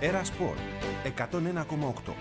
Era Sport 101,8.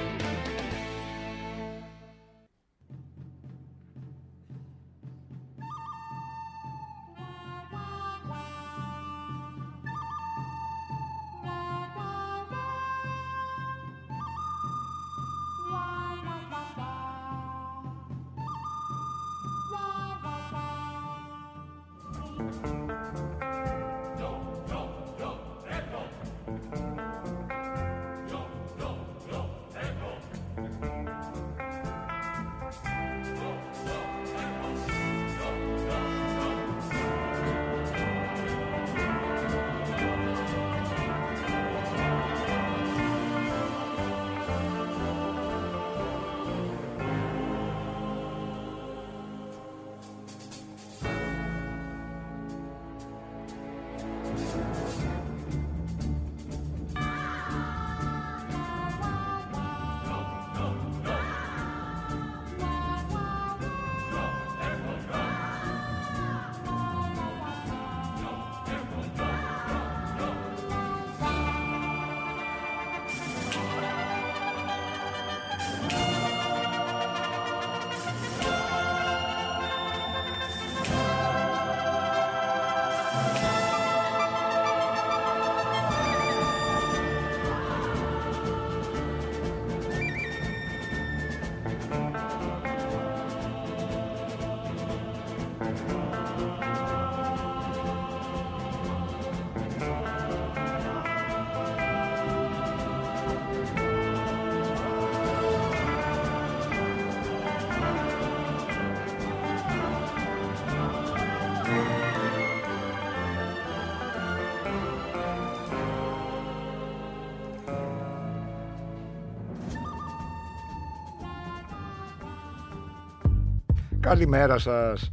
Καλημέρα σας.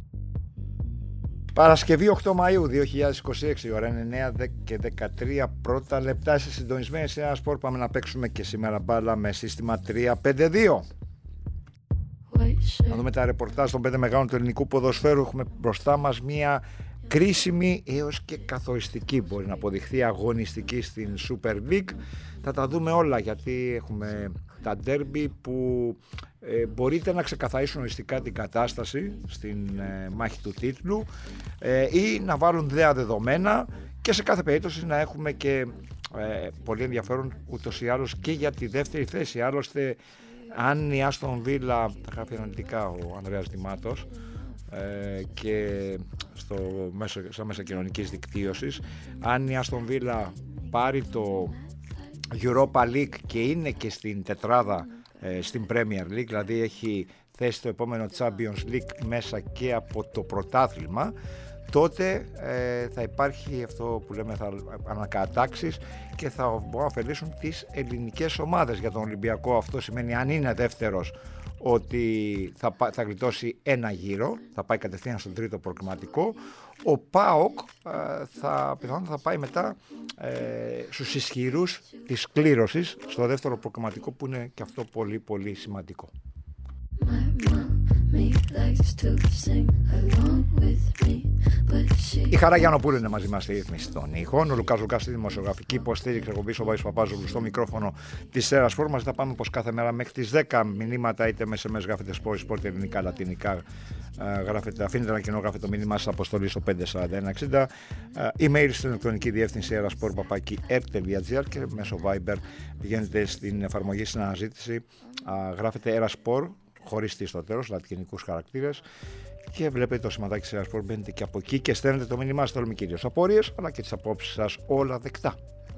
Παρασκευή 8 Μαΐου 2026, ώρα είναι 9 και 13 πρώτα λεπτά. Είστε συντονισμένοι σε ένα σπορ. Πάμε να παίξουμε και σήμερα μπάλα με σύστημα 3-5-2. Να δούμε τα ρεπορτάζ των 5 μεγάλων του ελληνικού ποδοσφαίρου. Έχουμε μπροστά μας μια κρίσιμη έως και καθοριστική, μπορεί να αποδειχθεί, αγωνιστική στην Super League. Θα τα δούμε όλα, γιατί έχουμε τα ντέρμπι που μπορείτε να ξεκαθαρίσουν οριστικά την κατάσταση στην μάχη του τίτλου ή να βάλουν νέα δεδομένα, και σε κάθε περίπτωση να έχουμε και πολύ ενδιαφέρον ούτως ή άλλως και για τη δεύτερη θέση. Άλλωστε, αν η Άστον Βίλα, τα γράφει αναλυτικά ο Ανδρέας Δημάτος, και στα μέσα κοινωνικής δικτύωσης, αν η Άστον Βίλα πάρει το Europa League και είναι και στην τετράδα στην Premier League, δηλαδή έχει θέσει το επόμενο Champions League μέσα και από το πρωτάθλημα, τότε θα υπάρχει αυτό που λέμε ανακατάξεις και θα μπορούν να ωφελήσουν τις ελληνικές ομάδες. Για τον Ολυμπιακό αυτό σημαίνει, αν είναι δεύτερος, ότι θα γλιτώσει ένα γύρο, θα πάει κατευθείαν στον τρίτο προκριματικό. Ο ΠΑΟΚ πιθανόν θα πάει μετά στους ισχυρούς της κλήρωσης στο δεύτερο προκριματικό, που είναι και αυτό πολύ πολύ σημαντικό. Η Χαρά Γιαννοπούλου είναι μαζί μας στη ρύθμιση των ήχων. Ο Λουκάς Λουκάς στη δημοσιογραφική υποστήριξη εκπομπής, ο Βάης Παπάζογλου στο μικρόφωνο της Era Sport. Μας θα πάμε πως κάθε μέρα μέχρι τις 10 μηνύματα, είτε με SMS γράφετε sport, ελληνικά, λατινικά, αφήνετε ένα κοινό, γράφετε το μήνυμά σας αποστολή στο 54160. Email στην ηλεκτρονική διεύθυνση erasport@r.gr και μέσω Viber πηγαίνετε στην εφαρμογή στην αναζήτηση, γράφετε Era Sport χωρίς τι στο τέλος, λατινικούς χαρακτήρες, και βλέπετε το σηματάκι της Era Sport, μπαίνετε και από εκεί και στέλνετε το μήνυμά σας. Θέλουμε κυρίως απορίες, αλλά και τις απόψεις σας όλα δεκτά.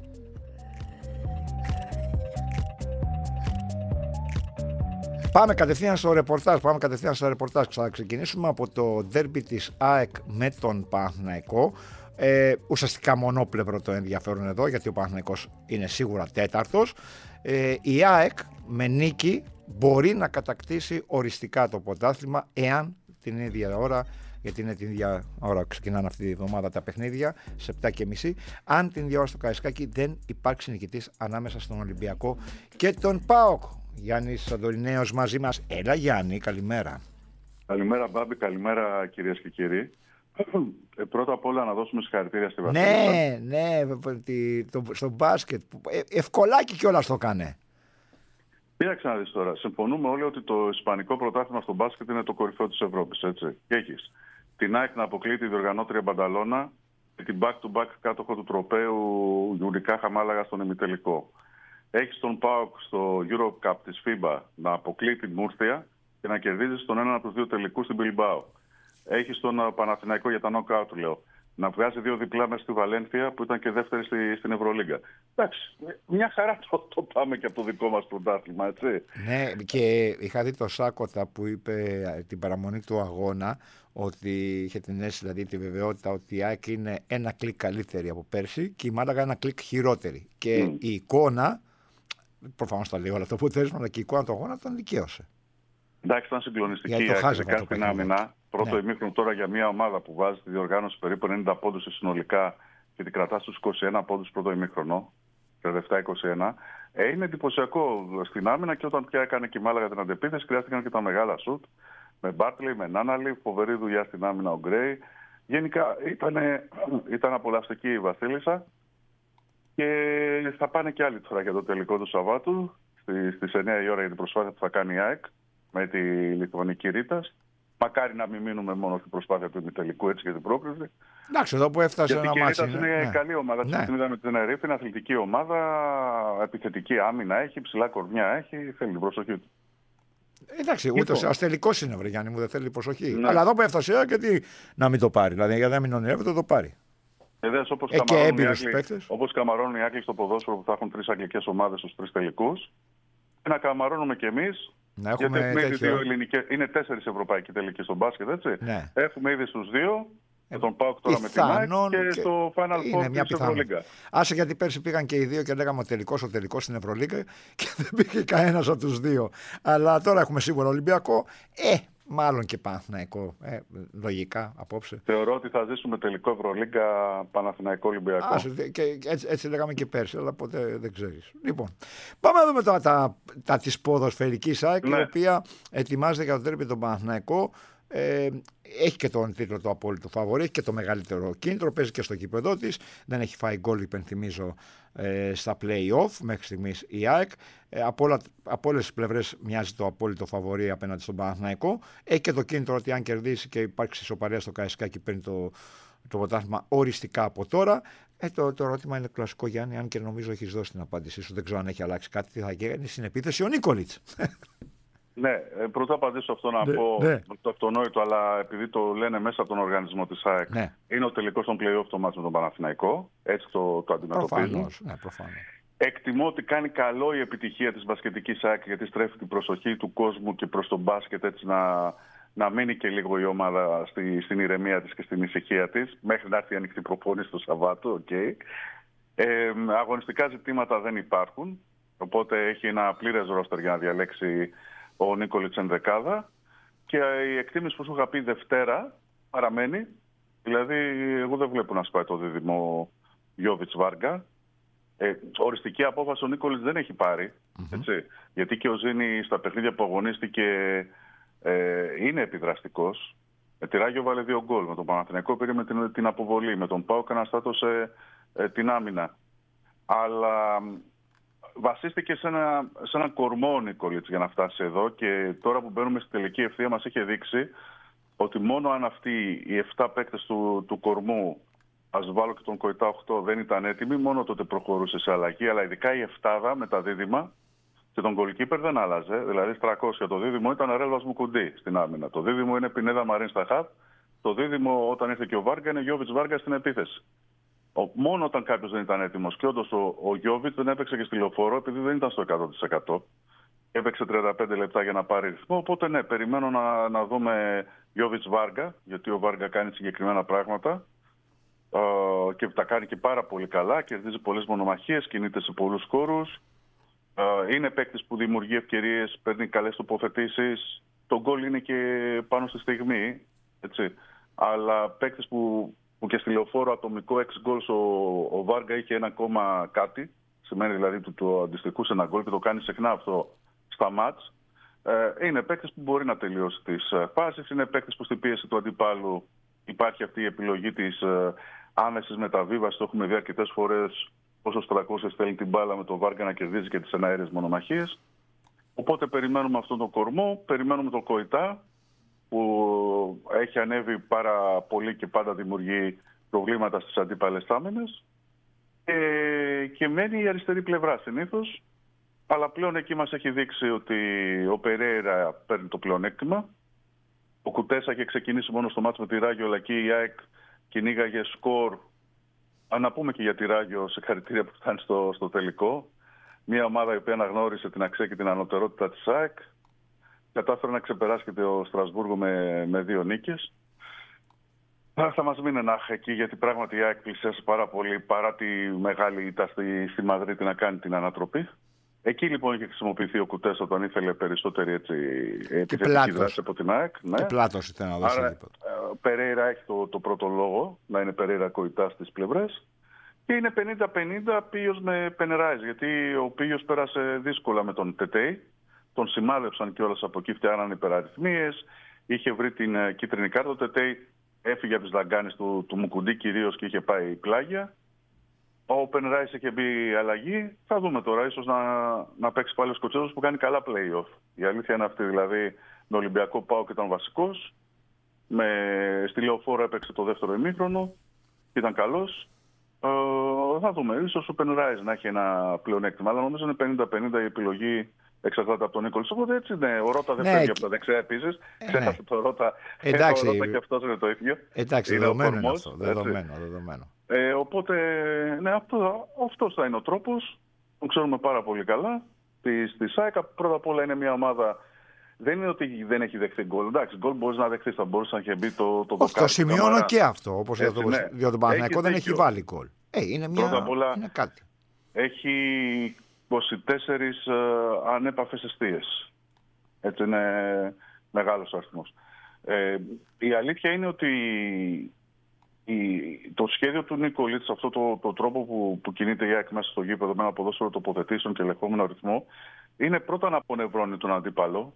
Πάμε κατευθείαν στο ρεπορτάζ. Θα ξεκινήσουμε από το ντέρμπι της ΑΕΚ με τον Παναθηναϊκό. Ουσιαστικά μονόπλευρο το ενδιαφέρον εδώ, γιατί ο Παναθηναϊκός είναι σίγουρα τέταρτος. Η ΑΕΚ με νίκη μπορεί να κατακτήσει οριστικά το πρωτάθλημα, εάν την ίδια ώρα, γιατί είναι την ίδια ώρα ξεκινάνε αυτή τη εβδομάδα τα παιχνίδια, σε 7:30, αν την ίδια ώρα στο Καραϊσκάκι δεν υπάρξει νικητής ανάμεσα στον Ολυμπιακό και τον ΠΑΟΚ. Γιάννης Σαντορινέος μαζί μας. Έλα Γιάννη, καλημέρα. Καλημέρα Μπάμπη, καλημέρα κυρίες και κύριοι. Πρώτα απ' όλα να δώσουμε συγχαρητήρια στη Βασίλισσα. Ναι, στο μπάσκετ. Ευκολάκι κιόλας το έκανε. Κοίταξε να δεις τώρα. Συμφωνούμε όλοι ότι το ισπανικό πρωτάθλημα στο μπάσκετ είναι το κορυφαίο της Ευρώπης, έτσι. Και έχεις την ΑΕΚ να αποκλείει τη διοργανώτρια Μπανταλώνα και την back-to-back κάτοχο του τροπαίου Γιουρικά Μάλαγα στον ημιτελικό. Έχεις τον ΠΑΟΚ στο Euro Cup της FIBA να αποκλείει την Μούρθια και να κερδίζει στον έναν από τους δύο τελικούς στην Μπιλμπάο. Έχεις τον Παναθηναϊκό για τα knockout, λέω, να βγάζει 2 διπλά μέσα στη Βαλένθια που ήταν και δεύτερη στην Ευρωλίγκα. Εντάξει, μια χαρά το πάμε και από το δικό μας πρωτάθλημα, έτσι. Ναι, και είχα δει το Σάκοτα που είπε την παραμονή του αγώνα ότι είχε την αίσθηση, δηλαδή τη βεβαιότητα ότι η ΑΕΚ είναι ένα κλικ καλύτερη από πέρσι και η Μάλαγα ένα κλικ χειρότερη. Και η εικόνα, προφανώς τα λέει όλα το αποτέλεσμα, αλλά και η εικόνα του αγώνα τον δικαίωσε. Εντάξει, ήταν συγκλονιστική η ΑΕΚ στην άμυνα. Πρώτο ημίχρονο τώρα για μια ομάδα που βάζει τη διοργάνωση περίπου 90 πόντους συνολικά και την κρατά στους 21 πόντους πρώτο ημίχρονο, 37-21. Είναι εντυπωσιακό στην άμυνα και όταν πια έκανε και η Μάλαγα την αντεπίθεση, χρειάστηκαν και τα μεγάλα σουτ. Με Μπάρτλι, με Νάναλι, φοβερή δουλειά στην άμυνα ο Γκρέι. Γενικά ήταν απολαυστική η Βασίλισσα. Και θα πάνε και άλλοι τώρα για το τελικό του Σαββάτου, στις 9 η ώρα για την προσπάθεια που θα κάνει η ΑΕΚ με τη Λιθουανική Ρήτας. Μακάρι να μην μείνουμε μόνο στην προσπάθεια του ημιτελικού, έτσι, για την πρόκριση. Εντάξει, εδώ που έφτασε ένα μάτσο. Η Ρήτας είναι καλή ομάδα. Την είδαμε την Ερήφη, είναι αθλητική ομάδα, επιθετική άμυνα έχει, ψηλά κορμιά έχει, θέλει την προσοχή του. Εντάξει, ούτως τελικός είναι, βρε Γιάννη μου, δεν θέλει προσοχή. Ναι. Αλλά εδώ που έφτασε, γιατί να μην το πάρει. Δηλαδή, γιατί να μην ονειρεύεται, το πάρει. Όπως καμαρώνουν οι Άγγλοι στο ποδόσφαιρο που θα έχουν 3 αγγλικές ομάδες στους 3 τελικούς, να καμαρώνουμε κι εμείς. Να έχουμε είναι 4 ευρωπαϊκοί τελικοί στο μπάσκετ, έτσι. Ναι. Έχουμε ήδη στους 2. Με τον ΠΑΟΚ τώρα με την ΑΕΚ και το Final Four της Ευρωλίγκα. Άσε, γιατί πέρσι πήγαν και οι δύο και λέγαμε ο τελικός στην Ευρωλίγκα και δεν πήγε κανένας από τους δύο. Αλλά τώρα έχουμε σίγουρα Ολυμπιακό. Μάλλον και Παναθηναϊκό, λογικά απόψε. Θεωρώ ότι θα ζήσουμε τελικό Ευρωλίγκα Παναθηναϊκό Ολυμπιακό. Και έτσι λέγαμε και πέρσι, αλλά ποτέ δεν ξέρεις. Λοιπόν, πάμε να δούμε τώρα τα της ποδοσφαιρικής ΑΕΚ, η οποία ετοιμάζεται για το τέρμι τον Παναθηναϊκό. Έχει και τον τίτλο το απόλυτο φαβορί, έχει και το μεγαλύτερο κίνητρο, παίζει και στο κήπεδό της, δεν έχει φάει γκολ, υπενθυμίζω, στα play-off μέχρι στιγμής η ΑΕΚ. Από όλες τις πλευρές μοιάζει το απόλυτο φαβορί απέναντι στον Παναθηναϊκό. Έχει και το κίνητρο ότι αν κερδίσει και υπάρξει ισοπαλία στο Καραϊσκάκι, παίρνει το πρωτάθλημα οριστικά από τώρα. Το ερώτημα είναι κλασικό, Γιάννη, αν και νομίζω έχεις δώσει την απάντησή σου, δεν ξέρω αν έχει αλλάξει κάτι, τι θα γίνει στην επίθεση ο Νίκολιτς. Ναι, πρώτα απαντήσω αυτό να πω το αυτονόητο, αλλά επειδή το λένε μέσα από τον οργανισμό της ΑΕΚ, είναι ο τελικός των play-off το μάτς με τον Παναθηναϊκό. Έτσι το αντιμετωπίζουν. Προφανώς. Εκτιμώ ότι κάνει καλό η επιτυχία της μπασκετικής ΑΕΚ, γιατί στρέφει την προσοχή του κόσμου και προς τον μπάσκετ, έτσι να μείνει και λίγο η ομάδα στην ηρεμία της και στην ησυχία της, μέχρι να έρθει η ανοιχτή προπόνηση το Σαββάτο. Αγωνιστικά ζητήματα δεν υπάρχουν, οπότε έχει ένα πλήρες ρόστερ για να διαλέξει ο Νίκολιτς ενδεκάδα, και η εκτίμηση που σου είχα πει Δευτέρα παραμένει. Δηλαδή, εγώ δεν βλέπω να σπάει το δίδυμο Γιόβιτς-Βάρκα. Οριστική απόφαση ο Νίκολιτς δεν έχει πάρει. Έτσι, γιατί και ο Ζήνη στα παιχνίδια που αγωνίστηκε είναι επιδραστικός. Τη Ράγιο βάλε 2 γκολ. Με τον Παναθηναϊκό πήρε με την αποβολή. Με τον ΠΑΟΚ αναστάτωσε την άμυνα. Αλλά βασίστηκε σε ένα κορμό ο Νίκολιτς για να φτάσει εδώ, και τώρα που μπαίνουμε στη τελική ευθεία μας έχει δείξει ότι μόνο αν αυτοί οι 7 παίκτες του κορμού, ας βάλω και τον Κοϊτά 8, δεν ήταν έτοιμοι, μόνο τότε προχωρούσε σε αλλαγή. Αλλά ειδικά η 7 με τα δίδυμα και τον goalkeeper δεν άλλαζε. Δηλαδή 300 το δίδυμο ήταν Ρέλβας Μουκουντή στην άμυνα. Το δίδυμο είναι Πινέδα Μαρίν στα χαφ. Το δίδυμο όταν ήρθε και ο Βάρκα είναι Γιόβιτς Βάρκα στην επίθεση. Μόνο όταν κάποιος δεν ήταν έτοιμος. Και όντως ο Γιόβιτς δεν έπαιξε και στη Λεωφόρο επειδή δεν ήταν στο 100%. Έπαιξε 35 λεπτά για να πάρει ρυθμό. Οπότε ναι, περιμένω να δούμε Γιόβιτς Βάρκα, γιατί ο Βάρκα κάνει συγκεκριμένα πράγματα και τα κάνει και πάρα πολύ καλά. Κερδίζει πολλές μονομαχίες, κινείται σε πολλούς χώρους. Είναι παίκτης που δημιουργεί ευκαιρίες, παίρνει καλές τοποθετήσεις. Το γκολ είναι και πάνω στη στιγμή. Έτσι. Αλλά παίκτης που και στη Λεωφόρο ατομικό 6 γκολ ο Βάργα είχε 1, κάτι. Σημαίνει δηλαδή του αντιστοιχούσε ένα γκολ και το κάνει συχνά αυτό στα μάτς. Είναι παίκτης που μπορεί να τελειώσει τις φάσεις. Είναι παίκτης που στην πίεση του αντιπάλου υπάρχει αυτή η επιλογή της άμεσης μεταβίβασης. Το έχουμε δει αρκετές φορές όσο 300 στέλνει την μπάλα με τον Βάργα να κερδίζει και τις εναέρειες μονομαχίες. Οπότε περιμένουμε αυτόν τον κορμό, περιμένουμε τον Κοϊτά που έχει ανέβει πάρα πολύ και πάντα δημιουργεί προβλήματα στις αντίπαλες άμυνες. Και μένει η αριστερή πλευρά συνήθως, αλλά πλέον εκεί μας έχει δείξει ότι ο Περέιρα παίρνει το πλεονέκτημα. Ο Κουτέσα είχε ξεκινήσει μόνο στο μάτς με τη Ράγιο, αλλά και η ΑΕΚ κυνήγαγε σκορ. Να πούμε και για τη Ράγιο, συγχαρητήρια που φτάνει στο τελικό. Μια ομάδα η οποία αναγνώρισε την αξία και την ανωτερότητα της ΑΕΚ. Κατάφερε να ξεπεράσει και το Στρασβούργο με 2 νίκες. Θα μας μείνει ένα εκεί, γιατί πράγματι η ΑΕΚ πλησίασε πάρα πολύ, παρά τη μεγάλη ήττα στη Μαδρίτη να κάνει την ανατροπή. Εκεί λοιπόν είχε χρησιμοποιηθεί ο Κουτές όταν ήθελε περισσότερη επιθετική δράση από την ΑΕΚ. Ναι. Και πλάτος ήταν να δώσει. Άρα ο Περέιρα έχει το πρώτο λόγο, να είναι Περέιρα Κοϊτά στις πλευρές. Και είναι 50-50 Πίος με Πενεράης, γιατί ο Πίος πέρασε δύσκολα με τον Τετέι. Τον σημάδεψαν κιόλας από εκεί, φτιάχναν υπεραριθμίες. Είχε βρει την κίτρινη κάρτα. Ο Τετέι έφυγε από τις δαγκάνες του Μουκουντή κυρίως και είχε πάει πλάγια. Ο Πενεράης είχε μπει αλλαγή. Θα δούμε τώρα, ίσως να παίξει πάλι ο Σκοτσέζος που κάνει καλά play-off. Η αλήθεια είναι αυτή, δηλαδή με Ολυμπιακό ΠΑΟΚ ήταν βασικός. Στη Λεωφόρο έπαιξε το δεύτερο ημίχρονο. Ήταν καλός. Θα δούμε, ίσως ο Πενεράης να έχει ένα πλεονέκτημα. Αλλά νομίζω είναι 50-50 η επιλογή. Εξαρτάται από τον Νίκολιτς. Οπότε έτσι είναι. Ο Ρώτα δεν φεύγει από τα δεξιά επίσης. Ξέχασε το Ρώτα. Εντάξει, ο Ρώτα και αυτός είναι το ίδιο. Εντάξει, δεδομένο είναι αυτό. Δεδομένο. Οπότε, ναι, αυτός θα είναι ο τρόπος. Τον ξέρουμε πάρα πολύ καλά. Στη ΣΑΕΚΑ πρώτα απ' όλα είναι μια ομάδα. Δεν είναι ότι δεν έχει δεχθεί γκολ. Εντάξει, γκολ μπορεί να δεχθεί. Θα μπορούσε να έχει μπει το δοκάρι. Το σημειώνω και αυτό. Όπως για τον Παναθηναϊκό δεν έχει βάλει γκολ. Είναι κάτι. Έχει 24 ανέπαφες εστίες. Έτσι είναι μεγάλος αριθμός. Η αλήθεια είναι ότι το σχέδιο του Νίκολιτς, αυτό το τρόπο που κινείται η ΑΕΚ μέσα στο γήπεδο με ένα ποδόσφαιρο τοποθετήσεων και ελεγχόμενο ρυθμό, είναι πρώτα να απονευρώνει τον αντίπαλο,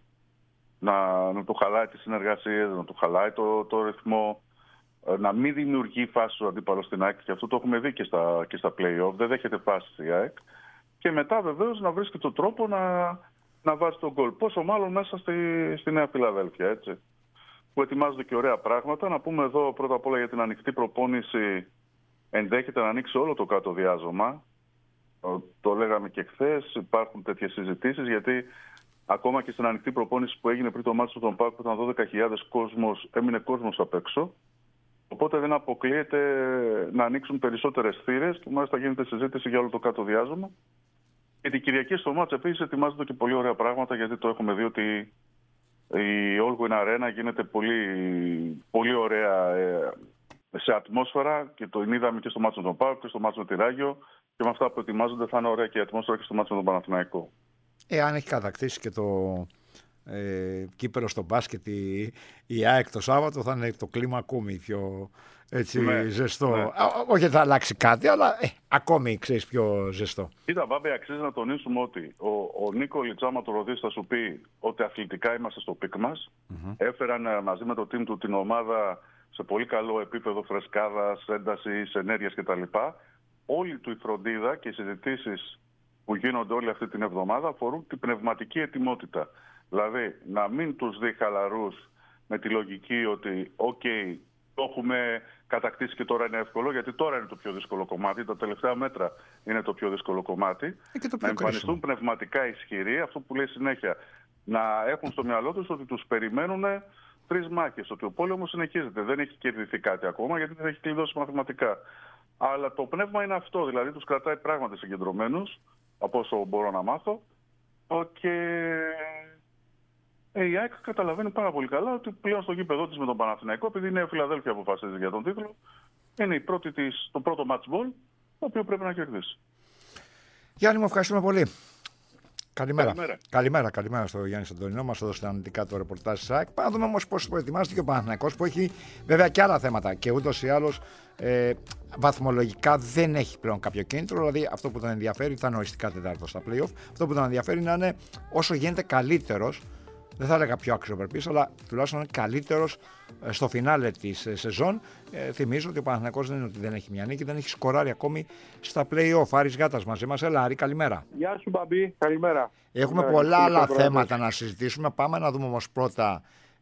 να του χαλάει τις συνεργασίες, να του χαλάει το ρυθμό, να μην δημιουργεί φάσεις ο αντίπαλος στην ΑΕΚ, και αυτό το έχουμε δει και στα play-off, δεν δέχεται φάσεις η ΑΕΚ. Και μετά βεβαίως να βρίσκει τον τρόπο να βάζει τον γκολ. Πόσο μάλλον μέσα στη Νέα Φιλαδέλφια, έτσι. Που ετοιμάζονται και ωραία πράγματα. Να πούμε εδώ πρώτα απ' όλα για την ανοιχτή προπόνηση. Ενδέχεται να ανοίξει όλο το κάτω διάζωμα. Το λέγαμε και χθες. Υπάρχουν τέτοιες συζητήσεις, γιατί ακόμα και στην ανοιχτή προπόνηση που έγινε πριν το μάτσο των ΠΑΟΚ, που ήταν 12.000 κόσμος, έμεινε κόσμος απ' έξω. Οπότε δεν αποκλείεται να ανοίξουν περισσότερες θύρες και μάλιστα γίνεται συζήτηση για όλο το κάτω διάζωμα. Και την Κυριακή στο μάτς επίσης ετοιμάζονται και πολύ ωραία πράγματα, γιατί το έχουμε δει ότι η Όλγουιν Αρένα γίνεται πολύ, πολύ ωραία σε ατμόσφαιρα, και το είδαμε και στο μάτς με τον ΠΑΟΚ και στο μάτς με τη Ράγιο, και με αυτά που ετοιμάζονται θα είναι ωραία και η ατμόσφαιρα και στο μάτς με τον Παναθηναϊκό. Αν έχει κατακτήσει και το κύπελο στο μπάσκετ η ΑΕΚ το Σάββατο, θα είναι το κλίμα ακόμη πιο ζεστό. Ναι. Όχι θα αλλάξει κάτι, αλλά ακόμη ξέρεις πιο ζεστό. Κοίτα, βέβαια, αξίζει να τονίσουμε ότι ο Νίκολιτς, άμα το ρωτήσει, θα σου πει ότι αθλητικά είμαστε στο πικ μας. Έφεραν μαζί με το team του την ομάδα σε πολύ καλό επίπεδο φρεσκάδας, έντασης, ενέργειας κτλ. Όλη του η φροντίδα και οι συζητήσεις που γίνονται όλη αυτή την εβδομάδα αφορούν την πνευματική ετοιμότητα. Δηλαδή, να μην τους δει χαλαρούς με τη λογική ότι το έχουμε κατακτήσει και τώρα είναι εύκολο, γιατί τώρα είναι το πιο δύσκολο κομμάτι, τα τελευταία μέτρα είναι το πιο δύσκολο κομμάτι. Να εμφανιστούν πνευματικά ισχυροί, αυτό που λέει συνέχεια, να έχουν στο μυαλό τους ότι τους περιμένουν 3 μάχες, ότι ο πόλεμος συνεχίζεται, δεν έχει κερδιθεί κάτι ακόμα, γιατί δεν έχει κλειδώσει μαθηματικά. Αλλά το πνεύμα είναι αυτό, δηλαδή τους κρατάει πράγματι συγκεντρωμένους, από όσο μπορώ να μάθω, και η ΑΕΚ καταλαβαίνει πάρα πολύ καλά ότι πλέον στο γήπεδο της με τον Παναθηναϊκό, επειδή η Νέα Φιλαδέλφια αποφασίζει για τον τίτλο, είναι το πρώτο match ball, το οποίο πρέπει να κερδίσει. Γιάννη, μου ευχαριστούμε πολύ. Καλημέρα στο Γιάννη Αντωνινό, μας έδωσε αναλυτικά το ρεπορτάζ της ΑΕΚ. Πάμε να δούμε όμως πώς προετοιμάζεται και ο Παναθηναϊκός, που έχει βέβαια και άλλα θέματα, και ούτως ή άλλως βαθμολογικά δεν έχει πλέον κάποιο κίνητρο. Δηλαδή αυτό που τον ενδιαφέρει, ήταν οριστικά τετάρτος στα play-off. Αυτό που τον ενδιαφέρει είναι να είναι όσο γίνεται καλύτερος δεν θα έλεγα πιο αξιοπρεπής, αλλά τουλάχιστον είναι καλύτερος στο φινάλε της σεζόν. Θυμίζω ότι ο Παναθηναϊκός δεν είναι ότι δεν έχει μια νίκη, δεν έχει σκοράρει ακόμη στα play-off. Άρης Γάτας μαζί μας. Έλα, Άρη, καλημέρα. Γεια σου, Μπαμπή, καλημέρα. Έχουμε πολλά άλλα θέματα να συζητήσουμε. Πάμε να δούμε όμως πρώτα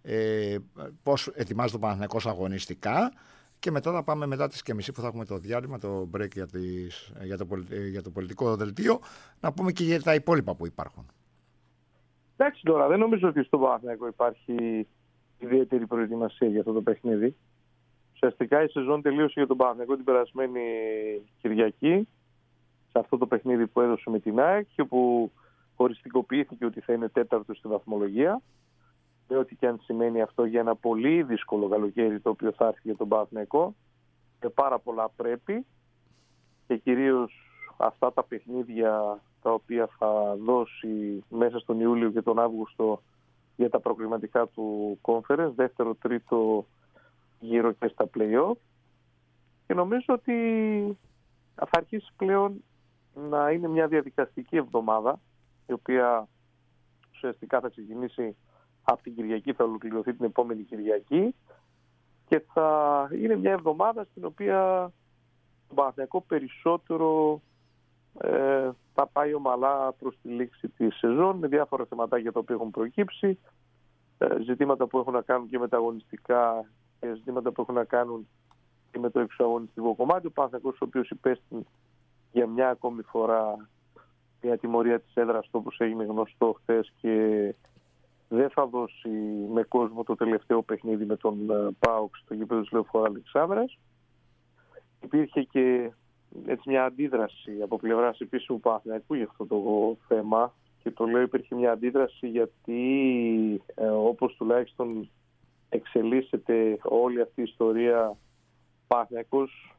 πώς ετοιμάζεται ο Παναθηναϊκός αγωνιστικά. Και μετά θα πάμε μετά τις 2:30 που θα έχουμε το διάλειμμα, το break για το πολιτικό δελτίο, να πούμε και για τα υπόλοιπα που υπάρχουν. Εντάξει τώρα, δεν νομίζω ότι στο Παναθηναϊκό υπάρχει ιδιαίτερη προετοιμασία για αυτό το παιχνίδι. Ουσιαστικά η σεζόν τελείωσε για τον Παναθηναϊκό την περασμένη Κυριακή, σε αυτό το παιχνίδι που έδωσε με την ΑΕΚ και που οριστικοποιήθηκε ότι θα είναι τέταρτο στη βαθμολογία. Με ό,τι και αν σημαίνει αυτό για ένα πολύ δύσκολο καλοκαίρι το οποίο θα έρθει για τον Παναθηναϊκό. Με πάρα πολλά πρέπει και κυρίως αυτά τα παιχνίδια τα οποία θα δώσει μέσα στον Ιούλιο και τον Αύγουστο για τα προκριματικά του Conference, δεύτερο, τρίτο γύρο και στα play-off. Και νομίζω ότι θα αρχίσει πλέον να είναι μια διαδικαστική εβδομάδα, η οποία ουσιαστικά θα ξεκινήσει από την Κυριακή, θα ολοκληρωθεί την επόμενη Κυριακή και θα είναι μια εβδομάδα στην οποία το Παναθηναϊκό περισσότερο θα πάει ομαλά προς τη λήξη της σεζόν με διάφορα θεματάκια τα οποία έχουν προκύψει, ζητήματα που έχουν να κάνουν και με τα αγωνιστικά και ζητήματα που έχουν να κάνουν και με το εξωαγωνιστικό κομμάτι. Ο Παναθηναϊκός, ο οποίος υπέστη για μια ακόμη φορά μια τιμωρία της έδρας, όπως έγινε γνωστό χθες, και δεν θα δώσει με κόσμο το τελευταίο παιχνίδι με τον ΠΑΟΚ στο γήπεδο της Λεωφόρου Αλεξάνδρας. Υπήρχε και έτσι μια αντίδραση από πλευράς επίσημου Παναθηναϊκού για αυτό το θέμα, και το λέω υπήρχε μια αντίδραση γιατί όπως τουλάχιστον εξελίσσεται όλη αυτή η ιστορία, ο Παναθηναϊκός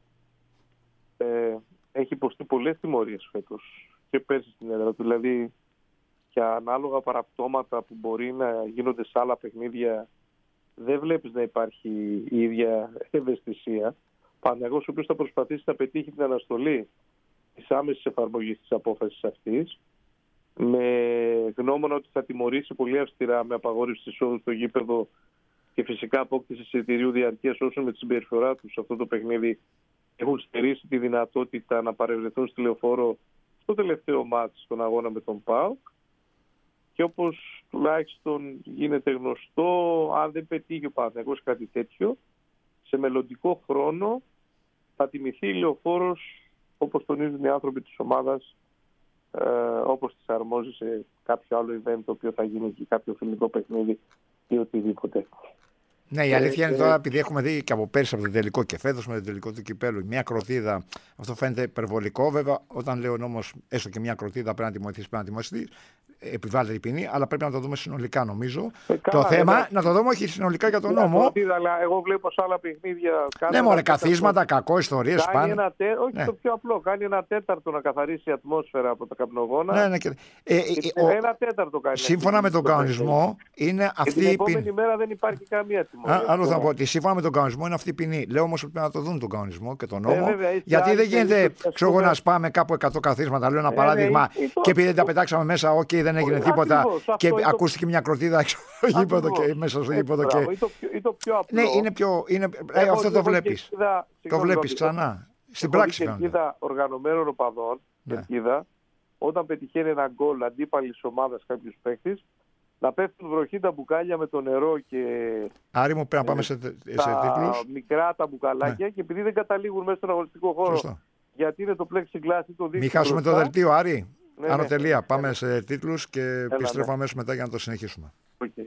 έχει υποστεί πολλές τιμωρίες φέτος και πέρσι στην έδρα του, δηλαδή και ανάλογα παραπτώματα που μπορεί να γίνονται σε άλλα παιχνίδια δεν βλέπεις να υπάρχει η ίδια ευαισθησία. Παναθηναϊκός, ο οποίος θα προσπαθήσει να πετύχει την αναστολή της άμεσης εφαρμογής της απόφασης αυτής, με γνώμονα ότι θα τιμωρήσει πολύ αυστηρά με απαγόρευση εισόδου στο γήπεδο και φυσικά απόκτηση εισιτηρίου διαρκείας όσων με τη συμπεριφορά τους σε αυτό το παιχνίδι έχουν στερήσει τη δυνατότητα να παρευρεθούν στη Λεωφόρο στο τελευταίο μάτς στον αγώνα με τον ΠΑΟΚ. Και όπως τουλάχιστον γίνεται γνωστό, αν δεν πετύχει ο Παναθηναϊκός κάτι τέτοιο, σε μελλοντικό χρόνο θα τιμηθεί η Λεωφόρος όπως τονίζουν οι άνθρωποι της ομάδας, όπως της αρμόζει σε κάποιο άλλο event το οποίο θα γίνει και κάποιο φιλικό παιχνίδι ή οτιδήποτε. Ναι, η αλήθεια είναι τώρα, επειδή έχουμε δει και από πέρσι από το τελικό και φέτος με το τελικό του κυπέλου, μια κροτίδα, αυτό φαίνεται υπερβολικό. Βέβαια, όταν λέω νόμος, έστω και μια κροτίδα πρέπει να τιμωρηθεί, επιβάλλεται η ποινή, αλλά πρέπει να το δούμε συνολικά, νομίζω. Το θέμα, να το δούμε όχι συνολικά για τον νόμο. Κροτίδα, αλλά εγώ βλέπω σε άλλα παιχνίδια. Ναι, μωρέ, καθίσματα, κακό, ιστορίες πάνε. Όχι, το πιο απλό. Κάνει ένα τέταρτο να καθαρίσει η ατμόσφαιρα από τα καπνογόνα. Ναι. Ένα τέταρτο κάνει. Σύμφωνα με τον κανονισμό, είναι αυτή η ποινή. Την επόμενη μέρα δεν υπάρχει καμία τιμωρία. Άλλο θα πω ότι σύμφωνα με τον κανονισμό είναι αυτή η ποινή. Λέω όμως ότι πρέπει να το δουν τον κανονισμό και τον νόμο. Γιατί δεν γίνεται, ξέρω εγώ, να σπάμε κάπου 100 καθίσματα. Λέω ένα παράδειγμα και επειδή δεν τα πετάξαμε μέσα, δεν έγινε τίποτα και ακούστηκε μια κροτίδα έξω στο γήπεδο και μέσα στο γήπεδο. Ή το πιο απλό. Ναι, είναι πιο. Αυτό το βλέπεις. Το βλέπεις ξανά. Στην πράξη φαίνεται. Κερκίδα οργανωμένων οπαδών, όταν πετυχαίνει ένα γκολ αντίπαλης ομάδας κάποιος παίκτης, να πέφτουν βροχή τα μπουκάλια με το νερό και. Άρη μου, πρέπει να πάμε σε τίτλους. Μικρά τα μπουκαλάκια, και επειδή δεν καταλήγουν μέσα στον αγωνιστικό χώρο. Σωστό. Γιατί είναι το plexiglass ή το δίκτυο. Μην χάσουμε το δελτίο, Άρη. Άνω τελεία. Πάμε σε τίτλους και επιστρέφω αμέσως μετά για να το συνεχίσουμε. Okay.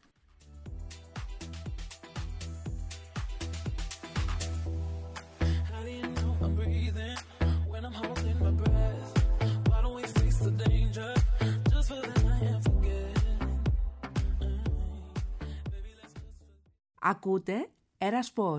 Ακούτε Ερασπορ.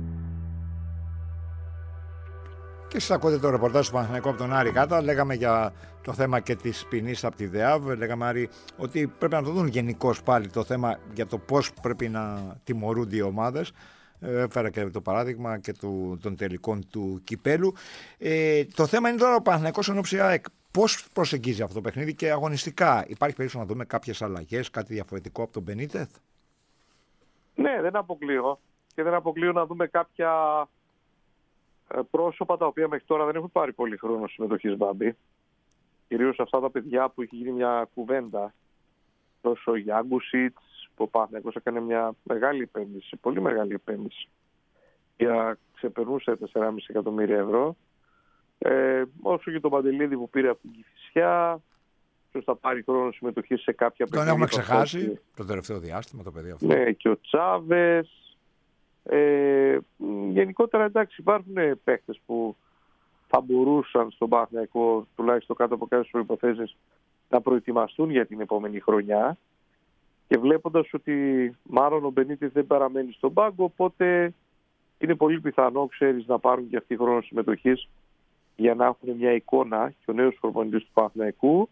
Και εσείς ακούτε το ρεπορτάζ του Παναθηναϊκού από τον Άρη Γάτα. Λέγαμε για το θέμα και της ποινής από τη ΔΕΑΒ. Λέγαμε, Άρη, ότι πρέπει να το δουν γενικώς πάλι το θέμα για το πώς πρέπει να τιμωρούνται οι ομάδες. Έφερα και το παράδειγμα και των τελικών του κυπέλου. Το θέμα είναι τώρα ο Παναθηναϊκός ενόψει ΑΕΚ. Πώς προσεγγίζει αυτό το παιχνίδι και αγωνιστικά? Υπάρχει περίπτωση να δούμε κάποιες αλλαγές, κάτι διαφορετικό από τον Μπενίτεθ? Ναι, δεν αποκλείω. Και δεν αποκλείω να δούμε κάποια πρόσωπα τα οποία μέχρι τώρα δεν έχουν πάρει πολύ χρόνο συμμετοχής, Μπάμπη. Κυρίως αυτά τα παιδιά που έχει γίνει μια κουβέντα. Τόσο ο Γιάνγκουσιτς, που ο Παναθηναϊκός έκανε μια μεγάλη επένδυση, πολύ μεγάλη επένδυση, για ξεπερνούσε 4,5 εκατομμύρια ευρώ. Όσο και τον Παντελίδη που πήρε από την Κηφισιά, ποιος θα πάρει χρόνο συμμετοχή σε κάποια παιχνίδια. Τον έχουμε ξεχάσει το τελευταίο διάστημα το παιδί αυτό. Ναι, και ο Τσάβες. Γενικότερα, εντάξει, υπάρχουν παίκτες που θα μπορούσαν στον Παναθηναϊκό, τουλάχιστον κάτω από κάποιες προϋποθέσεις, να προετοιμαστούν για την επόμενη χρονιά. Και βλέποντας ότι μάλλον ο Μπενίτης δεν παραμένει στον πάγκο, οπότε είναι πολύ πιθανό, ξέρεις, να πάρουν και αυτοί χρόνο συμμετοχής για να έχουν μια εικόνα, και ο νέος προπονητής του Παναθηναϊκού,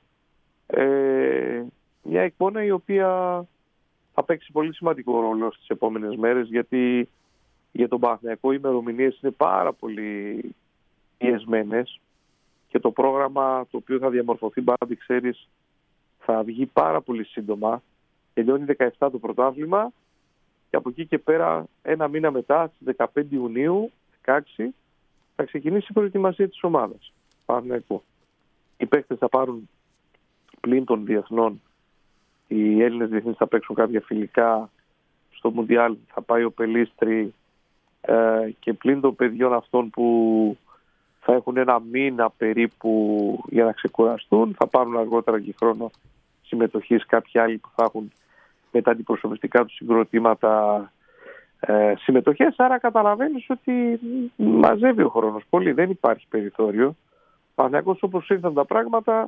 μια εικόνα η οποία θα παίξει πολύ σημαντικό ρόλο στις επόμενες μέρες, γιατί για τον Παναθηναϊκό οι ημερομηνίες είναι πάρα πολύ πιεσμένες και το πρόγραμμα το οποίο θα διαμορφωθεί, Μπάμπη, ξέρεις, θα βγει πάρα πολύ σύντομα. Τελειώνει 17 το πρωτάθλημα και από εκεί και πέρα ένα μήνα μετά, στις 15 Ιουνίου, 16, θα ξεκινήσει η προετοιμασία της ομάδας Παναθηναϊκού. Οι παίκτες θα πάρουν πλην των διεθνών, οι Έλληνες διεθνείς θα παίξουν κάποια φιλικά στο Μουντιάλ, θα πάει ο Πελίστρη, και πλην των παιδιών αυτών που θα έχουν ένα μήνα περίπου για να ξεκουραστούν, θα πάρουν αργότερα και χρόνο συμμετοχής κάποιοι άλλοι που θα έχουν με τα αντιπροσωπευτικά του συγκροτήματα συμμετοχές. Άρα καταλαβαίνεις ότι μαζεύει ο χρόνος πολύ, δεν υπάρχει περιθώριο. Ο Παναθηναϊκός, όπως ήρθαν τα πράγματα,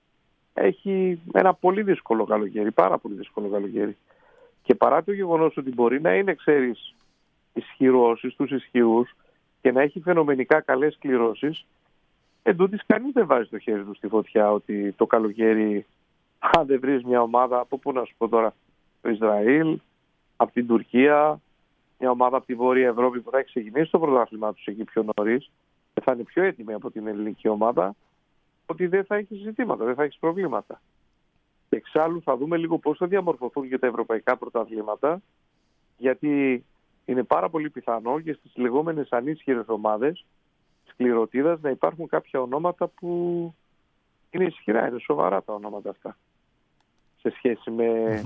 έχει ένα πολύ δύσκολο καλοκαίρι, πάρα πολύ δύσκολο καλοκαίρι. Και παρά το γεγονός ότι μπορεί να είναι, ξέρεις, ισχυρός στους ισχυρούς και να έχει φαινομενικά καλές κληρώσεις, εντούτοις κανείς δεν βάζει το χέρι του στη φωτιά ότι το καλοκαίρι, αν δεν βρεις μια ομάδα, από πού να σου πω τώρα, το Ισραήλ, από την Τουρκία, μια ομάδα από τη Βόρεια Ευρώπη που θα έχει ξεκινήσει το πρωτάθλημά τους εκεί πιο νωρίς και θα είναι πιο έτοιμη από την ελληνική ομάδα, ότι δεν θα έχει ζητήματα, δεν θα έχει προβλήματα. Εξάλλου θα δούμε λίγο πώς θα διαμορφωθούν και τα ευρωπαϊκά πρωταθλήματα, γιατί είναι πάρα πολύ πιθανό και στις λεγόμενες ανίσχυρες ομάδες σκληροτίδας να υπάρχουν κάποια ονόματα που είναι ισχυρά, είναι σοβαρά τα ονόματα αυτά σε σχέση με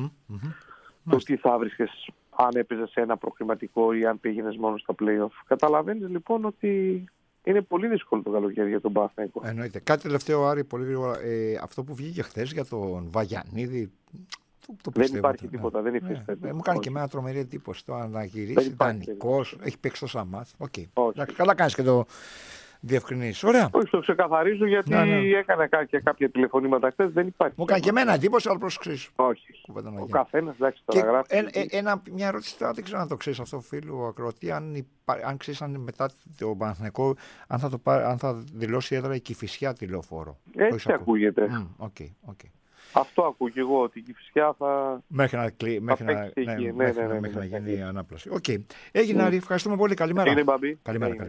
το τι θα βρίσκες αν έπαιζες σε ένα προκριματικό ή αν πήγαινες μόνο στα play-off. Καταλαβαίνεις λοιπόν ότι είναι πολύ δύσκολο το καλοκαίρι για τον Παναθηναϊκό. Εννοείται. Κάτι τελευταίο, Άρη, πολύ γρήγορα. Αυτό που βγήκε χθες για τον Βαγιανίδη. Δεν υπάρχει τίποτα, δεν υφίσταται. Μου κάνει και εμένα τρομερή εντύπωση το να γυρίσει δανεικός, έχει παίξει το Σαμάθ. Καλά κάνεις και το διευκρινίσεις. Ωραία. Όχι, το ξεκαθαρίζω γιατί έκανα και κάποια τηλεφωνήματα χθες, δεν υπάρχει. Μου κάνει και εμένα εντύπωση, αλλά πρόσεξε. Όχι. Ο καθένας, εντάξει, τώρα γράφει. Μια ερώτηση τώρα, δεν ξέρω αν το ξέρεις αυτό, φίλου ακροατή, αν ξέρεις αν μετά το Παναθηναϊκό, αν θα δηλώσει έδρα η Κηφισιά τηλεοφόρο. Έτσι ακούγεται. Αυτό ακούω και εγώ, ότι η Κηφισιά θα. Μέχρι να γίνει η ανάπλαση. Οκ. Έγινε, Άρη, ευχαριστούμε πολύ. Καλημέρα. Είναι, Μπαμπή. Καλημέρα.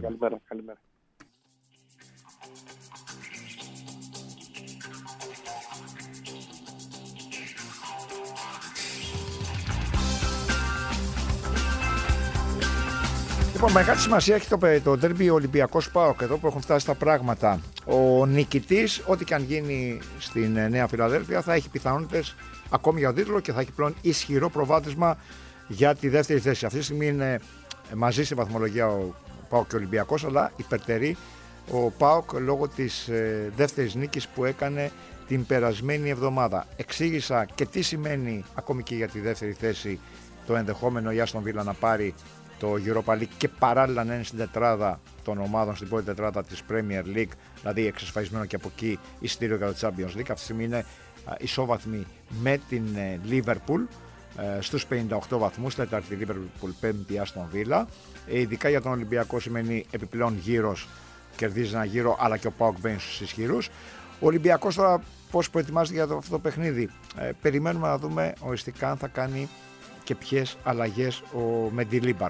Λοιπόν, μεγάλη σημασία έχει το ντέρμπι Ολυμπιακός ΠΑΟΚ εδώ που έχουν φτάσει τα πράγματα. Ο νικητής, ό,τι και αν γίνει στην Νέα Φιλαδέλφεια, θα έχει πιθανότητες ακόμη για τον τίτλο και θα έχει πλέον ισχυρό προβάδισμα για τη δεύτερη θέση. Αυτή τη στιγμή είναι μαζί σε βαθμολογία ο ΠΑΟΚ και ο Ολυμπιακός, αλλά υπερτερεί ο ΠΑΟΚ λόγω της δεύτερης νίκης που έκανε την περασμένη εβδομάδα. Εξήγησα και τι σημαίνει ακόμη και για τη δεύτερη θέση το ενδεχόμενο η Άστον Βίλα να πάρει το Europa League και παράλληλα να είναι στην τετράδα των ομάδων, στην πρώτη τετράδα της Premier League, δηλαδή εξασφαλισμένο και από εκεί εισιτήριο για το Champions League. Αυτή τη στιγμή είναι ισόβαθμη με την Liverpool στους 58 βαθμούς, τέταρτη Liverpool, πέμπτη Aston Villa. Ειδικά για τον Ολυμπιακό σημαίνει επιπλέον γύρος, κερδίζει ένα γύρο, αλλά και ο ΠΑΟΚ μπαίνει στους ισχυρούς. Ο Ολυμπιακός τώρα πώς προετοιμάζεται για αυτό το παιχνίδι. Περιμένουμε να δούμε οριστικά αν θα κάνει και ποιες αλλαγές ο Μεντιλίμπαρ.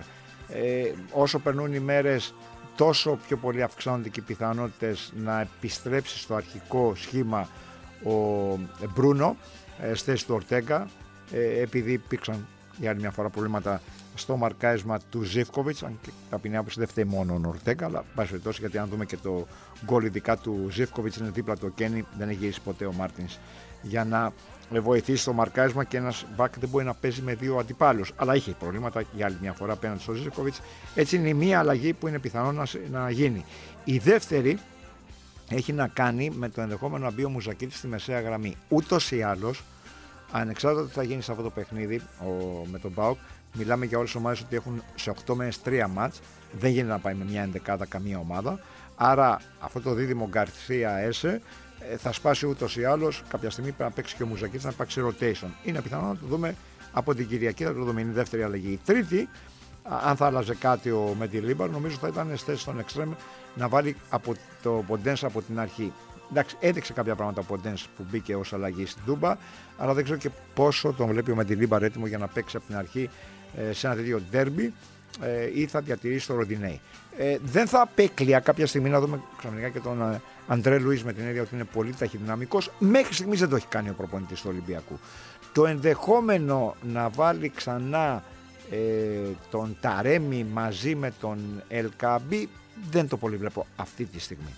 Όσο περνούν οι μέρες, τόσο πιο πολύ αυξάνονται και οι πιθανότητες να επιστρέψει στο αρχικό σχήμα ο Μπρούνο στη θέση του Ορτέγκα, επειδή υπήρξαν για άλλη μια φορά προβλήματα στο μαρκάρισμα του Ζίβκοβιτς, αν και από την άποψη δεν φταίει μόνο ο Ορτέγκα, αλλά πάση περιπτώσει, γιατί αν δούμε και το γκολ ειδικά του Ζίβκοβιτς είναι δίπλα του Κένι, δεν έχει γυρίσει ποτέ ο Μάρτινς για να βοηθήσει το μαρκάρισμα, και ένας μπακ δεν μπορεί να παίζει με δύο αντιπάλους. Αλλά είχε προβλήματα για άλλη μια φορά απέναντι στο Ζίβκοβιτς. Έτσι είναι η μία αλλαγή που είναι πιθανό να γίνει. Η δεύτερη έχει να κάνει με το ενδεχόμενο να μπει ο Μουζακίτης στη μεσαία γραμμή. Ούτως ή άλλως, ανεξάρτητα τι θα γίνει σε αυτό το παιχνίδι με τον ΠΑΟΚ, μιλάμε για όλες τις ομάδες ότι έχουν σε 8 μέρες 3 μάτς. Δεν γίνεται να πάει με μια ενδεκάδα καμία ομάδα. Άρα αυτό το δίδυμο Γκαρσία-Έσε θα σπάσει ούτως ή άλλως. Κάποια στιγμή πρέπει να παίξει και ο Μουζακίτης, να υπάρξει rotation. Είναι πιθανό να το δούμε από την Κυριακή, θα το δούμε. Είναι η δεύτερη αλλαγή. Η τρίτη, αν θα άλλαζε κάτι ο Μεντιλίμπαρ, νομίζω θα ήταν στη θέση των εξτρέμ να βάλει από το Ποντένς από την αρχή. Εντάξει, έδειξε κάποια πράγματα ο Ποντένς που μπήκε ως αλλαγή στην Τούμπα, αλλά δεν ξέρω και πόσο τον βλέπει ο Μεντιλίμπαρ έτοιμο για να παίξει από την αρχή σε ένα τέτοιο ντέρμπι, ή θα διατηρήσει το Ροντινέι. Δεν θα απέκλεια κάποια στιγμή να δούμε ξαφνικά και τον Αντρέ Λουίς, με την έννοια ότι είναι πολύ ταχυδυναμικός. Μέχρι στιγμής δεν το έχει κάνει ο προπονητής του Ολυμπιακού. Το ενδεχόμενο να βάλει ξανά τον Ταρέμι μαζί με τον Ελκαμπή δεν το πολύ βλέπω αυτή τη στιγμή.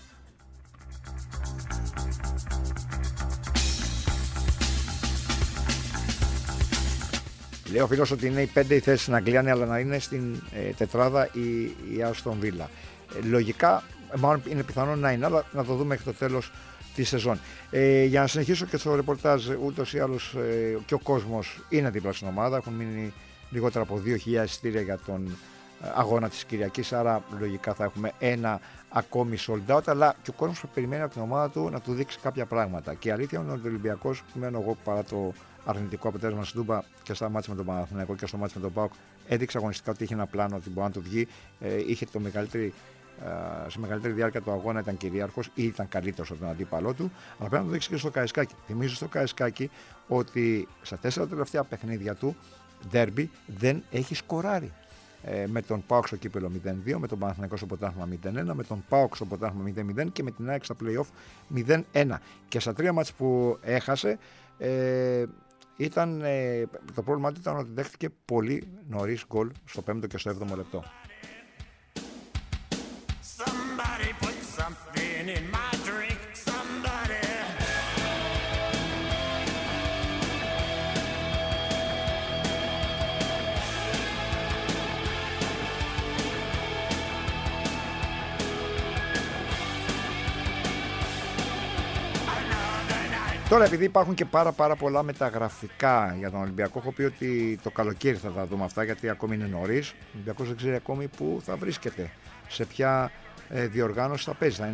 Λέει ο φίλος ότι είναι οι 5 οι θέσεις στην Αγγλία, αλλά να είναι στην τετράδα η Άστον Βίλα. Λογικά, μάλλον είναι πιθανό να είναι, αλλά να το δούμε μέχρι το τέλος τη σεζόν. Για να συνεχίσω και στο ρεπορτάζ, ούτως ή άλλως και ο κόσμος είναι δίπλα στην ομάδα. Έχουν μείνει λιγότερα από 2.000 εισιτήρια για τον αγώνα της Κυριακής, άρα λογικά θα έχουμε ένα ακόμη sold out, αλλά και ο κόσμος που περιμένει από την ομάδα του να του δείξει κάποια πράγματα. Και η αλήθεια είναι ότι ο Ολυμπιακός, μένω εγώ παρά το αρνητικό αποτέλεσμα στην Τούμπα και στα μάτια με τον Παναθηναϊκό και στο μάτια με τον ΠΑΟΚ, έδειξε αγωνιστικά ότι είχε ένα πλάνο, ότι μπορεί να του βγει. Είχε σε μεγαλύτερη διάρκεια του αγώνα ήταν κυρίαρχος ή ήταν καλύτερος από τον αντίπαλό του, αλλά πρέπει να το δείξει και στο Καραϊσκάκι. Θυμίζω στο Καραϊσκάκι ότι στα 4 τελευταία παιχνίδια του ντέρμπι δεν έχει σκοράρει. Με τον ΠΑΟΚ στο κύπελλο 0-2, με τον Παναθηναϊκό στο πρωτάθλημα 0-1, με τον ΠΑΟΚ στο πρωτάθλημα 0-0 και με την ΑΕΚ στα play-off 0-1. Και στα 3 μάτς που έχασε, το πρόβλημά του ήταν ότι δέχτηκε πολύ νωρίς γκολ στο 5ο και στο 7ο λεπτό. Τώρα, επειδή υπάρχουν και πάρα πολλά μεταγραφικά για τον Ολυμπιακό, έχω πει ότι το καλοκαίρι θα τα δούμε αυτά, γιατί ακόμη είναι νωρίς. Ο Ολυμπιακός δεν ξέρει ακόμη πού θα βρίσκεται, σε ποια διοργάνωση θα παίζει.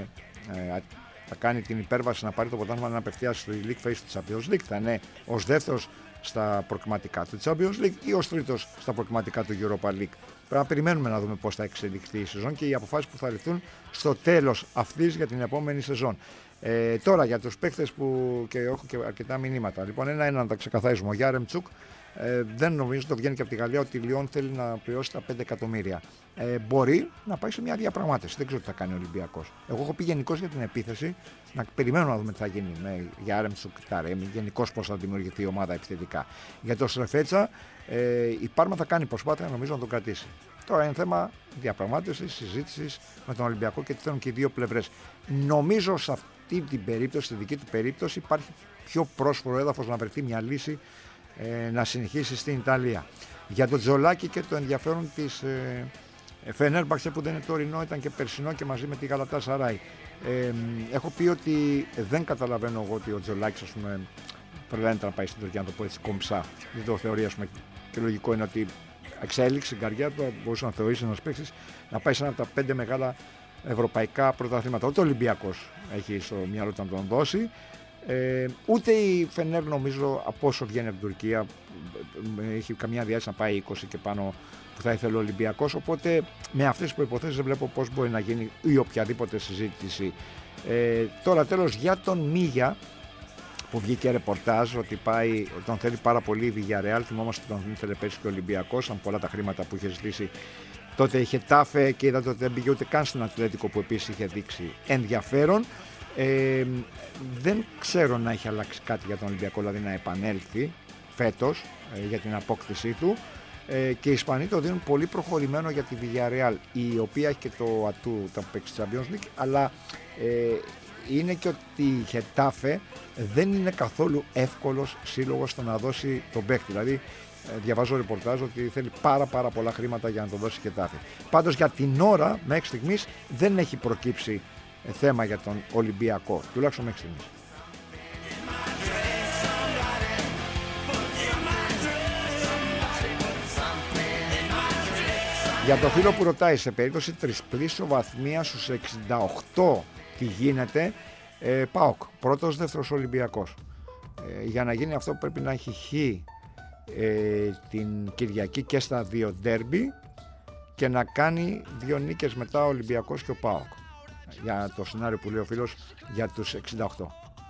Θα κάνει την υπέρβαση να πάρει το πρωτάθλημα να απευθείας στο League Phase του Champions League. Θα είναι ως δεύτερος στα προκριματικά του Champions League ή ως τρίτος στα προκριματικά του Europa League. Πρέπει να περιμένουμε να δούμε πώς θα εξελιχθεί η σεζόν και οι αποφάσεις που θα ληφθούν στο τέλος αυτής για την επόμενη σεζόν. Τώρα για τους παίκτες που και έχω και αρκετά μηνύματα. Λοιπόν, ένα να τα ξεκαθαρίσουμε. Ο Γιάρεμτσουκ δεν νομίζω, το βγαίνει και από τη Γαλλία, ότι η Λιόν θέλει να πληρώσει τα 5 εκατομμύρια. Μπορεί να πάει σε μια διαπραγμάτευση. Δεν ξέρω τι θα κάνει ο Ολυμπιακός. Εγώ έχω πει γενικώς για την επίθεση να περιμένουμε να δούμε τι θα γίνει με Γιάρεμτσουκ, Ταρέμι, γενικώς πώς θα δημιουργηθεί η ομάδα επιθετικά. Για το Στρεφέτσα, η Πάρμα θα κάνει προσπάθεια νομίζω να τον κρατήσει. Τώρα είναι θέμα διαπραγμάτευσης, συζήτησης με τον Ολυμπιακό και τι θέλουν και οι δύο πλευρές. Νομίζω σε αυτή την περίπτωση, στη δική του περίπτωση, υπάρχει πιο πρόσφορο έδαφος να βρεθεί μια λύση να συνεχίσει στην Ιταλία. Για τον Τζολάκη και το ενδιαφέρον της Φενέρμπαξε, που δεν είναι τωρινό, ήταν και περσινό και μαζί με τη Γαλατάσαράι. Έχω πει ότι δεν καταλαβαίνω εγώ ότι ο Τζολάκης, ας πούμε, προλαβαίνεται να πάει στην Τουρκία, να το πω έτσι κομψά. Δεν το θεωρεί, ας πούμε, και λογικό είναι ότι εξέλιξη στην καριέρα του μπορούσε να θεωρήσει ένας παίκτης να πάει σε ένα από τα 5 μεγάλα ευρωπαϊκά πρωταθλήματα. Ούτε ο Ολυμπιακός έχει στο μυαλό του να τον δώσει, ούτε η Φενέρ, νομίζω, από όσο βγαίνει από την Τουρκία, έχει καμιά διάθεση να πάει 20 και πάνω που θα ήθελε ο Ολυμπιακός. Οπότε με αυτές τις προϋποθέσεις δεν βλέπω πώς μπορεί να γίνει ή οποιαδήποτε συζήτηση. Τώρα τέλος, για τον Μίγια, που βγήκε ρεπορτάζ ότι τον θέλει πάρα πολύ η Villarreal. Θυμόμαστε ότι τον ήθελε πέρσι και ο Ολυμπιακός, αν πολλά τα χρήματα που είχε ζητήσει Τότε είχε Τάφε και είδατε ότι δεν πήγε ούτε καν στην Ατλέτικο που επίσης είχε δείξει ενδιαφέρον. Δεν ξέρω να έχει αλλάξει κάτι για τον Ολυμπιακό, δηλαδή να επανέλθει φέτος για την απόκτησή του. Και οι Ισπανοί το δίνουν πολύ προχωρημένο για τη Villarreal, η οποία έχει και το ατού όταν παίξει Champions League, αλλά είναι και ότι η Χετάφε δεν είναι καθόλου εύκολος σύλλογος στο να δώσει τον παίκτη. Δηλαδή διαβάζω ρεπορτάζ ότι θέλει πάρα πολλά χρήματα για να το δώσει η Χετάφε. Πάντως για την ώρα μέχρι στιγμής δεν έχει προκύψει θέμα για τον Ολυμπιακό, τουλάχιστον μέχρι στιγμής. Για το φίλο που ρωτάει, σε περίπτωση τρισπλής βαθμίας στους 68 τι γίνεται, ΠΑΟΚ, πρώτος, δεύτερος Ολυμπιακός. Για να γίνει αυτό πρέπει να έχει χ την Κυριακή και στα δύο ντέρμπι και να κάνει 2 νίκες μετά ο Ολυμπιακός και ο ΠΑΟΚ. Για το σενάριο που λέει ο φίλος για τους 68.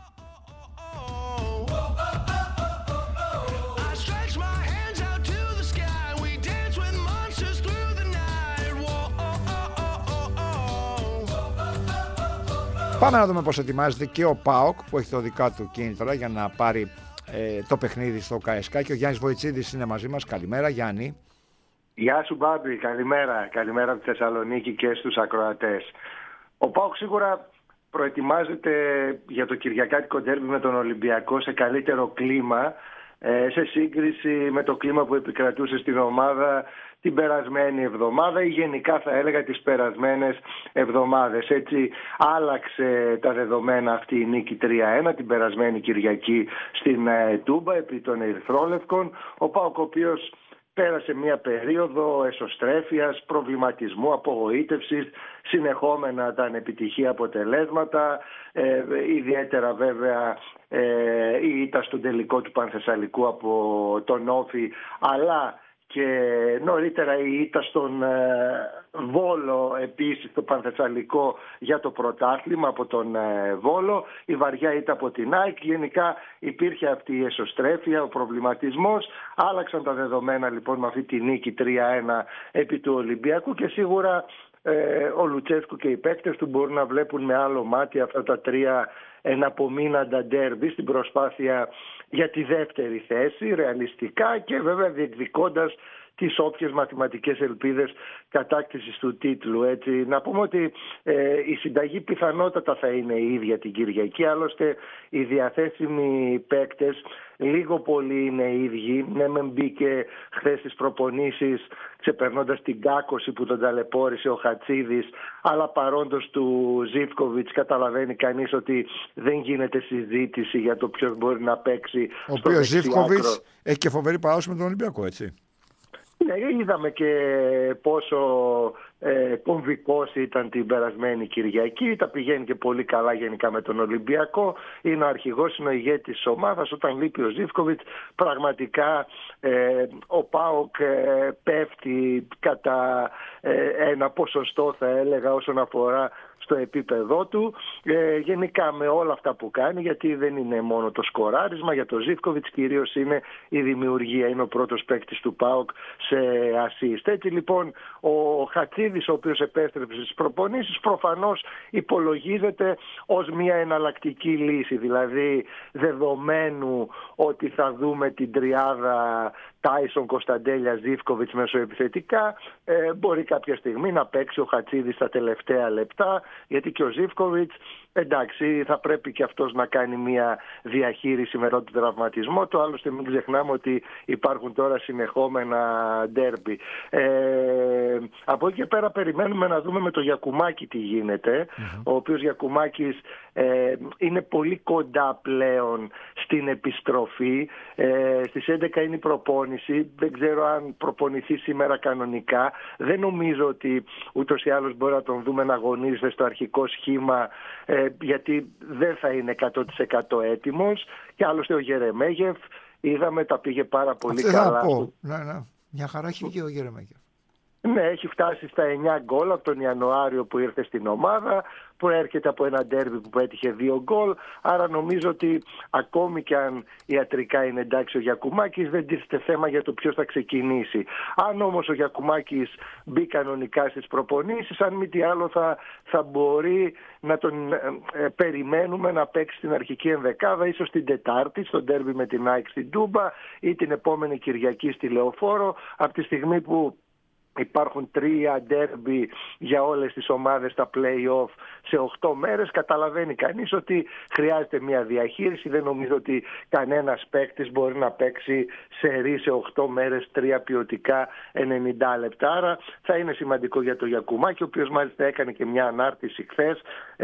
Πάμε να δούμε πώς ετοιμάζεται και ο ΠΑΟΚ που έχει το δικά του κίνητρα για να πάρει το παιχνίδι στο ΚΑΕΣΚΑ, και ο Γιάννης Βοητσίδης είναι μαζί μας. Καλημέρα Γιάννη. Γεια σου Μπάμπη, καλημέρα. Καλημέρα από τη Θεσσαλονίκη και στους ακροατές. Ο ΠΑΟΚ σίγουρα προετοιμάζεται για το κυριακάτικο ντέρμπι με τον Ολυμπιακό σε καλύτερο κλίμα, σε σύγκριση με το κλίμα που επικρατούσε στην ομάδα την περασμένη εβδομάδα ή γενικά θα έλεγα τις περασμένες εβδομάδες. Έτσι άλλαξε τα δεδομένα αυτή η νίκη 3-1 την περασμένη Κυριακή στην Τούμπα επί των Ερυθρόλευκων. Ο ΠΑΟΚ ο οποίος πέρασε μια περίοδο εσωστρέφειας, προβληματισμού, απογοήτευσης, συνεχόμενα τα ανεπιτυχή αποτελέσματα, ιδιαίτερα βέβαια η ήττα στον τελικό του Πανθεσσαλικού από τον Όφη, αλλά και νωρίτερα η ήττα στον Βόλο επίσης το Πανθεσσαλικό για το πρωτάθλημα από τον Βόλο, η βαριά ήττα από την ΑΕΚ. Γενικά υπήρχε αυτή η εσωστρέφεια, ο προβληματισμός. Άλλαξαν τα δεδομένα λοιπόν με αυτή τη νίκη 3-1 επί του Ολυμπιακού και σίγουρα ο Λουτσέσκου και οι παίκτες του μπορούν να βλέπουν με άλλο μάτι αυτά τα 3 εναπομείναντα ντέρμπι στην προσπάθεια για τη δεύτερη θέση ρεαλιστικά και βέβαια διεκδικώντας τις όποιες μαθηματικές ελπίδες κατάκτησης του τίτλου. Έτσι, να πούμε ότι η συνταγή πιθανότατα θα είναι η ίδια την Κυριακή, άλλωστε οι διαθέσιμοι παίκτες λίγο πολύ είναι οι ίδιοι. Ναι, μεν μπήκε χθες στις προπονήσεις ξεπερνώντας την κάκωση που τον ταλαιπώρησε ο Χατσίδης, αλλά παρόντος του Ζίβκοβιτς καταλαβαίνει κανείς ότι δεν γίνεται συζήτηση για το ποιος μπορεί να παίξει. Ο οποίος Ζίβκοβιτς έχει και φοβερή παράδοση με τον Ολυμπιακό, έτσι. Ναι, είδαμε και πόσο κομβικός ήταν την περασμένη Κυριακή. Τα πηγαίνει και πολύ καλά γενικά με τον Ολυμπιακό. Είναι ο αρχηγός, είναι ο ηγέτης της ομάδας. Όταν λείπει ο Ζίβκοβιτς, πραγματικά ο ΠΑΟΚ πέφτει κατά ένα ποσοστό, θα έλεγα, όσον αφορά στο επίπεδό του. Γενικά με όλα αυτά που κάνει, γιατί δεν είναι μόνο το σκοράρισμα, για το Ζίβκοβιτς κυρίως είναι η δημιουργία. Είναι ο πρώτος παίκτης του ΠΑΟΚ σε ασίστ. Έτσι λοιπόν ο Χατσίδης, ο οποίος επέστρεψε στις προπονήσεις, προφανώς υπολογίζεται ως μια εναλλακτική λύση. Δηλαδή δεδομένου ότι θα δούμε την τριάδα Τάισον, Κωνσταντέλια, Ζίβκοβιτς μεσοεπιθετικά, μπορεί κάποια στιγμή να παίξει ο Χατσίδης στα τελευταία λεπτά, γιατί και ο Ζίβκοβιτς, εντάξει, θα πρέπει και αυτός να κάνει μια διαχείριση με τον τραυματισμό του. Άλλωστε μην ξεχνάμε ότι υπάρχουν τώρα συνεχόμενα ντέρμπι. Από εκεί και πέρα περιμένουμε να δούμε με το Γιακουμάκη τι γίνεται. Ο οποίος Γιακουμάκης είναι πολύ κοντά πλέον στην επιστροφή. Στις 11 είναι η προπόνηση. Δεν ξέρω αν προπονηθεί σήμερα κανονικά. Δεν νομίζω ότι ούτως ή άλλως μπορεί να τον δούμε να αγωνίζεται στο αρχικό σχήμα, γιατί δεν θα είναι 100% έτοιμος. Και άλλωστε ο Γερεμέγεφ είδαμε τα πήγε πάρα πολύ καλά. Ναι. Μια χαρά έχει βγει ο Γερεμέγεφ. Ναι, έχει φτάσει στα 9 γκολ από τον Ιανουάριο που ήρθε στην ομάδα. Προέρχεται από ένα ντέρμπι που πέτυχε 2 γκολ. Άρα νομίζω ότι ακόμη και αν ιατρικά είναι εντάξει ο Γιακουμάκης, δεν τίθεται θέμα για το ποιος θα ξεκινήσει. Αν όμως ο Γιακουμάκης μπει κανονικά στις προπονήσεις, αν μη τι άλλο θα μπορεί να τον περιμένουμε να παίξει στην αρχική ενδεκάδα, ίσως την Τετάρτη στο ντέρμπι με την ΑΕΚ στην Τούμπα ή την επόμενη Κυριακή στη Λεωφόρο, από τη στιγμή που υπάρχουν 3 ντέρμπι για όλες τις ομάδες στα play-off σε 8 μέρες. Καταλαβαίνει κανείς ότι χρειάζεται μια διαχείριση. Δεν νομίζω ότι κανένας παίκτης μπορεί να παίξει σερί σε 8 μέρες 3 ποιοτικά 90 λεπτά. Άρα θα είναι σημαντικό για τον Γιακουμάκη, ο οποίος μάλιστα έκανε και μια ανάρτηση χθες,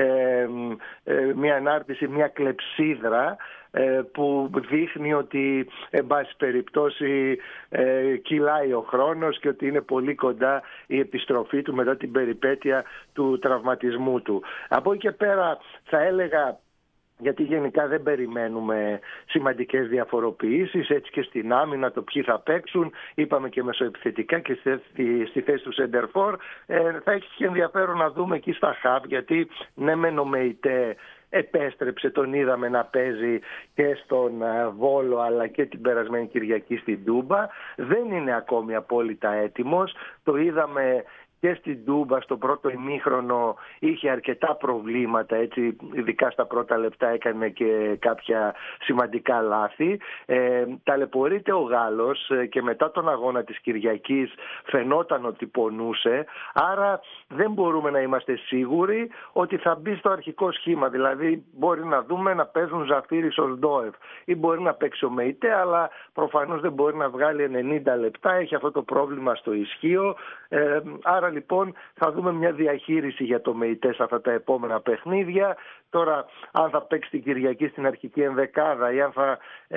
μια κλεψίδρα που δείχνει ότι εν πάση περιπτώσει κυλάει ο χρόνος και ότι είναι πολύ κοντά η επιστροφή του μετά την περιπέτεια του τραυματισμού του. Από εκεί και πέρα θα έλεγα, γιατί γενικά δεν περιμένουμε σημαντικές διαφοροποιήσεις, έτσι και στην άμυνα το ποιοι θα παίξουν, είπαμε και μεσοεπιθετικά και στη θέση του Σεντερφόρ, θα έχει και ενδιαφέρον να δούμε εκεί στα χαβ, γιατί ναι μεν ο ΜΕΙΤΕ επέστρεψε, τον είδαμε να παίζει και στον Βόλο αλλά και την περασμένη Κυριακή στην Τούμπα, δεν είναι ακόμη απόλυτα έτοιμος, το είδαμε και στην Τούμπα στο πρώτο ημίχρονο, είχε αρκετά προβλήματα, έτσι, ειδικά στα πρώτα λεπτά έκανε και κάποια σημαντικά λάθη. Ταλαιπωρείται ο Γάλλος και μετά τον αγώνα της Κυριακής φαινόταν ότι πονούσε, άρα δεν μπορούμε να είμαστε σίγουροι ότι θα μπει στο αρχικό σχήμα. Δηλαδή μπορεί να δούμε να παίζουν Ζαφίρι Σολντόεφ ή μπορεί να παίξει ο ΜΕΙΤΕ, αλλά προφανώς δεν μπορεί να βγάλει 90 λεπτά, έχει αυτό το πρόβλημα στο ισχύο. Άρα λοιπόν θα δούμε μια διαχείριση για το ΜΕΙΤΕ σε αυτά τα επόμενα παιχνίδια. Τώρα αν θα παίξει την Κυριακή στην αρχική ενδεκάδα ή αν θα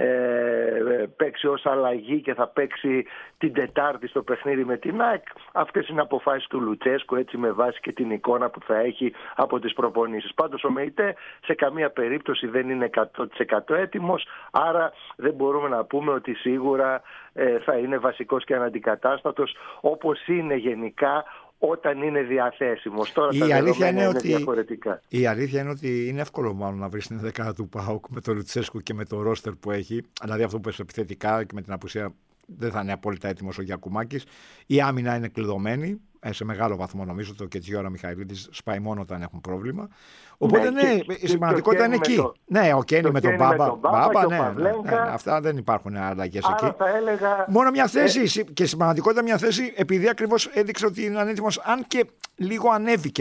παίξει ως αλλαγή και θα παίξει την Τετάρτη στο παιχνίδι με την ΑΕΚ, αυτές είναι αποφάσεις του Λουτσέσκου, έτσι, με βάση και την εικόνα που θα έχει από τις προπονήσεις. Πάντως ο ΜΕΙΤΕ σε καμία περίπτωση δεν είναι 100% έτοιμος, άρα δεν μπορούμε να πούμε ότι σίγουρα θα είναι βασικός και αναντικατάστατος όπως είναι γενικά όταν είναι διαθέσιμος. Τώρα η τα αλήθεια είναι ότι διαφορετικά. Η αλήθεια είναι ότι είναι εύκολο μάλλον να βρει την δεκάδα του ΠΑΟΚ με τον Λουτσέσκου και με το ρόστερ που έχει. Δηλαδή αυτό που επιθετικά και με την απουσία δεν θα είναι απόλυτα έτοιμος ο Γιακουμάκης. Η άμυνα είναι κλειδωμένη σε μεγάλο βαθμό, νομίζω. Το Κετζιόρα Μιχαηλίδης σπάει μόνο όταν έχουν πρόβλημα. Οπότε ναι, η σημαντικότητα είναι εκεί. Ναι, ο Κένι με τον Μπάμπα, ναι, αυτά δεν υπάρχουν αλλαγές εκεί. Μόνο μια θέση και σημαντικότητα μια θέση, επειδή ακριβώς έδειξε ότι είναι ανέτοιμος, αν και λίγο ανέβηκε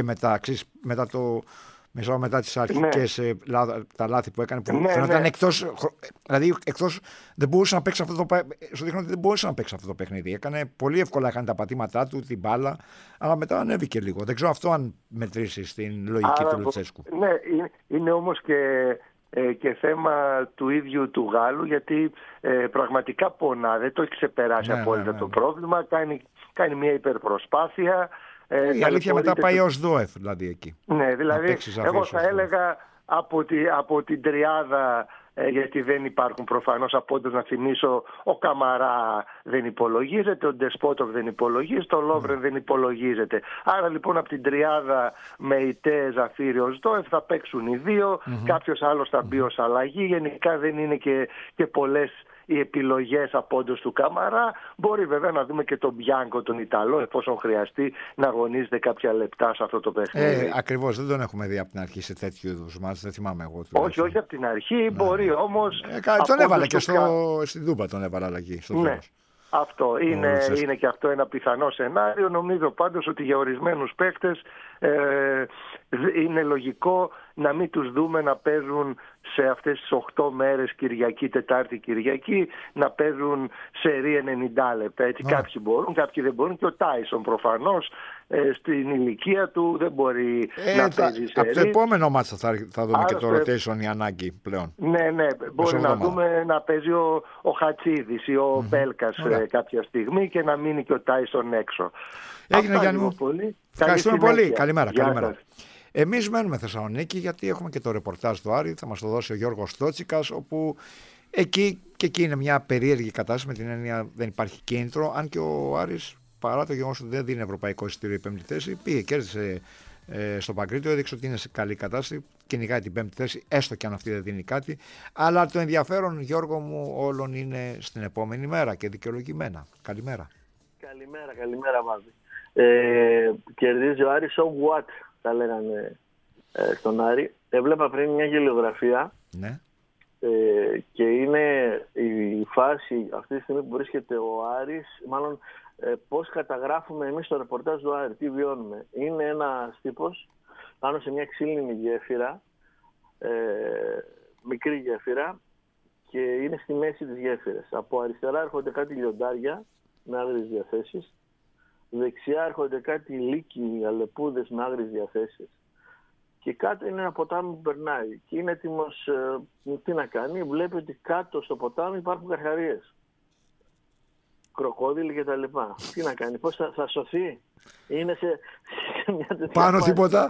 μετά τις αρχικές τα λάθη που έκανε, που φαίνονταν εκτός, δηλαδή εκτός, δεν μπορούσε να παίξει αυτό το σου δείχνω ότι δεν μπορούσε να παίξει αυτό το παιχνίδι. Έκανε πολύ εύκολα, έκανε τα πατήματά του, την μπάλα, αλλά μετά ανέβηκε λίγο. Δεν ξέρω αυτό αν μετρήσει στην λογική του Λουτσέσκου. Ναι, είναι όμως και θέμα του ίδιου του Γάλλου, γιατί πραγματικά πονά, δεν το έχει ξεπεράσει απόλυτα το πρόβλημα, κάνει μια υπερπροσπάθεια. Η αλήθεια μετά πάει ως ΔΟΕΦ, δηλαδή εκεί. Ναι, δηλαδή εγώ θα έλεγα από την τριάδα, γιατί δεν υπάρχουν προφανώς απόντως, να θυμίσω, ο Καμαρά δεν υπολογίζεται, ο Ντεσπότοβ δεν υπολογίζεται, ο Λόβρεν δεν υπολογίζεται. Άρα λοιπόν από την τριάδα ΜΕΙΤΕ, Ζαφίριος, ΔΟΕΦ θα παίξουν οι δύο, κάποιος άλλος θα μπει ως αλλαγή. Γενικά δεν είναι και πολλές οι επιλογές απόντος του Καμαρά. Μπορεί βέβαια να δούμε και τον Μπιάνκο, τον Ιταλό, εφόσον χρειαστεί να αγωνίζεται κάποια λεπτά σε αυτό το παιχνίδι. Ακριβώς, δεν τον έχουμε δει από την αρχή σε τέτοιου είδους μάτς, δεν θυμάμαι εγώ. Όχι από την αρχή, μπορεί όμως. Τον έβαλε και στην Τούμπα, τον έβαλε αλλαγή στο τέλος. Αυτό είναι και αυτό ένα πιθανό σενάριο. Νομίζω πάντως ότι για ορισμένους παίκτες είναι λογικό να μην τους δούμε να παίζουν σε αυτές τις 8 μέρες, Κυριακή, Τετάρτη, Κυριακή, να παίζουν σερί 90 λεπτά. Έτσι, κάποιοι μπορούν, κάποιοι δεν μπορούν. Και ο Τάισον προφανώς στην ηλικία του δεν μπορεί να παίζει σερί. Από το επόμενο μάτσα θα δούμε και το rotation, η ανάγκη πλέον. Ναι, μπορεί να δούμε να παίζει ο Χατσίδης ή ο Μπέλκας κάποια στιγμή και να μείνει και ο Τάισον έξω. Έγινε, Γιάννη μου. Ευχαριστούμε πολύ. Καλημέρα. Εμείς μένουμε Θεσσαλονίκη, γιατί έχουμε και το ρεπορτάζ του Άρη, θα μας το δώσει ο Γιώργος Στότσικας, όπου εκεί είναι μια περίεργη κατάσταση, με την έννοια δεν υπάρχει κίνητρο, αν και ο Άρης παρά το γεγονός ότι δεν δίνει ευρωπαϊκό εισιτήριο η πέμπτη θέση, πήγε, κέρδισε στο Παγκρίτιο, έδειξε ότι είναι σε καλή κατάσταση, κυνηγάει την πέμπτη θέση, έστω και αν αυτή δεν δίνει κάτι. Αλλά το ενδιαφέρον, Γιώργο μου, όλων είναι στην επόμενη μέρα και δικαιολογημένα. Καλημέρα. Καλημέρα Βάδη. Κερδίζει ο Άρης so what, θα λέγανε στον Άρη. Έβλεπα πριν μια γελιογραφία. Ναι. Και είναι η φάση αυτή τη στιγμή που βρίσκεται ο Άρης, μάλλον πώς καταγράφουμε εμείς το ρεπορτάζ του Άρη, τι βιώνουμε. Είναι ένας τύπος πάνω σε μια ξύλινη γέφυρα, μικρή γέφυρα, και είναι στη μέση της γέφυρας. Από αριστερά έρχονται κάτι λιοντάρια με άγριες διαθέσεις, δεξιά έρχονται κάτι λύκοι, αλεπούδες με άγριες διαθέσεις, και κάτω είναι ένα ποτάμι που περνάει και είναι έτοιμος, τι να κάνει, βλέπει ότι κάτω στο ποτάμι υπάρχουν καρχαρίες, κροκόδιλοι κτλ. Τι να κάνει, πώς θα σωθεί, είναι σε μια τέτοια πάνω φάση. τίποτα,